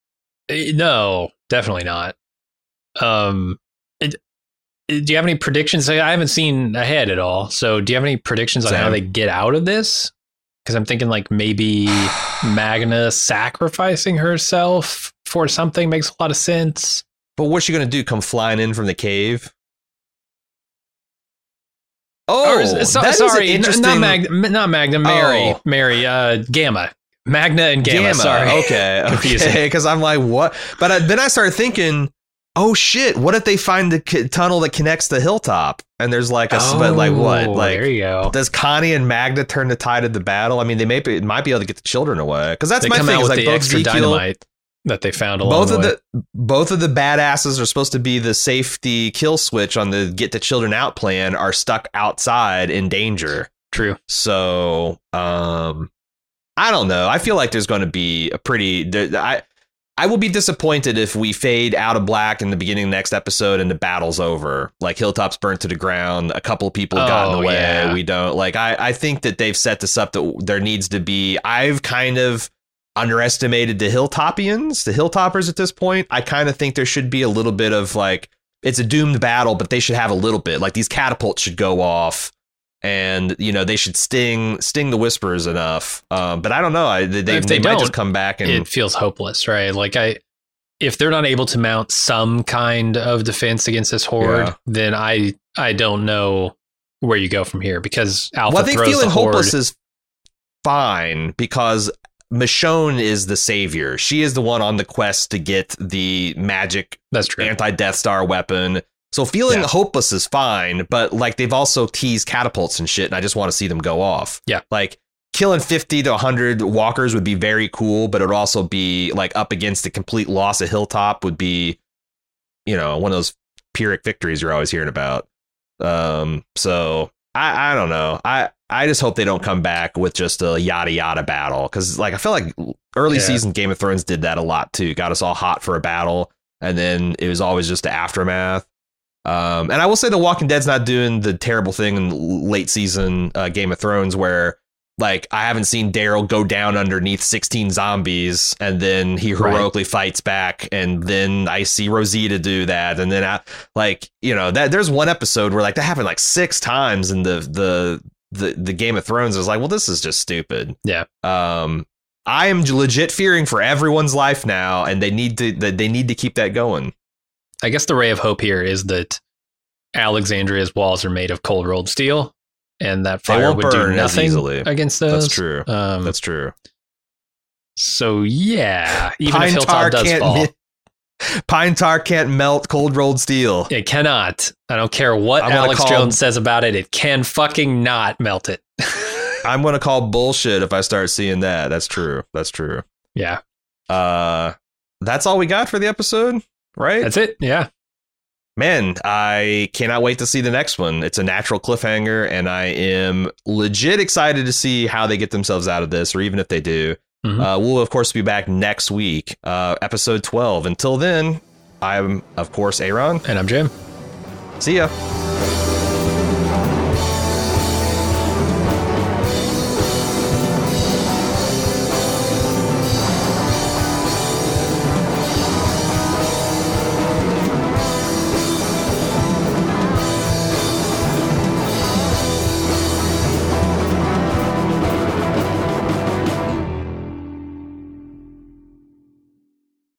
No, definitely not. Um, it, Do you have any predictions? I haven't seen ahead at all. So do you have any predictions on Same. how they get out of this? Because I'm thinking like maybe Magna sacrificing herself for something makes a lot of sense. But what's she going to do? Come flying in from the cave? Oh, or, so, that sorry, interesting... not Magna, not Magna, Mary, oh. Mary, uh, Gamma. Magna and Gamma, Gamma. sorry. Okay, okay. Because I'm like, what? But I, then I started thinking, oh shit, what if they find the c- tunnel that connects the hilltop? And there's like a, oh, but like what? Like, there you go. Does Connie and Magna turn the tide of the battle? I mean, they may be, might be able to get the children away. Because that's they my come thing. Out is with like the both extra Ezekiel, dynamite that they found along both the of way. the both of the badasses are supposed to be the safety kill switch on the get the children out plan are stuck outside in danger. True. So, um, I don't know. I feel like there's going to be a pretty. There, I I will be disappointed if we fade out of black in the beginning of the next episode and the battle's over. Like Hilltop's burnt to the ground. A couple of people have gotten oh, away. Yeah. We don't like. I I think that they've set this up that there needs to be. I've kind of underestimated the Hilltopians, the Hilltoppers at this point. I kind of think there should be a little bit of like, it's a doomed battle, but they should have a little bit like these catapults should go off and, you know, they should sting, sting the Whisperers enough. Um, but I don't know. I, they, they, they might just come back and it feels hopeless, right? Like I, if they're not able to mount some kind of defense against this horde, yeah. then I, I don't know where you go from here because Alpha well, I think throws feeling the horde. hopeless is fine because Michonne is the savior. She is the one on the quest to get the magic That's true. anti-Death Star weapon. So feeling yeah. hopeless is fine, but like they've also teased catapults and shit, and I just want to see them go off. Yeah. Like killing fifty to one hundred walkers would be very cool, but it would also be like up against the complete loss of Hilltop would be, you know, one of those Pyrrhic victories you're always hearing about. Um, so I, I don't know. I, I just hope they don't come back with just a yada yada battle because, like, I feel like early yeah. season Game of Thrones did that a lot too. Got us all hot for a battle, and then it was always just the aftermath. Um, and I will say The Walking Dead's not doing the terrible thing in late season uh, Game of Thrones where, like, I haven't seen Daryl go down underneath sixteen zombies and then he heroically right. fights back, and then I see Rosita do that, and then I, like, you know, that there's one episode where like that happened like six times in the the. The, the Game of Thrones. I was like, well, this is just stupid. Yeah. Um, I am legit fearing for everyone's life now, and they need to they need to keep that going. I guess the ray of hope here is that Alexandria's walls are made of cold rolled steel, and that fire would do nothing against those. That's true. Um, That's true. So yeah, even Pine if Hilltop does can't fall, mi- Pine tar can't melt cold rolled steel. It cannot. I don't care what Alex call, Jones says about it. It can fucking not melt it. I'm going to call bullshit if I start seeing that. That's true. That's true. Yeah. Uh, that's all we got for the episode, right? That's it. Yeah. Man, I cannot wait to see the next one. It's a natural cliffhanger, and I am legit excited to see how they get themselves out of this, or even if they do. Mm-hmm. Uh, we'll, of course, be back next week, uh, episode twelve. Until then, I'm, of course, Aaron. And I'm Jim. See ya.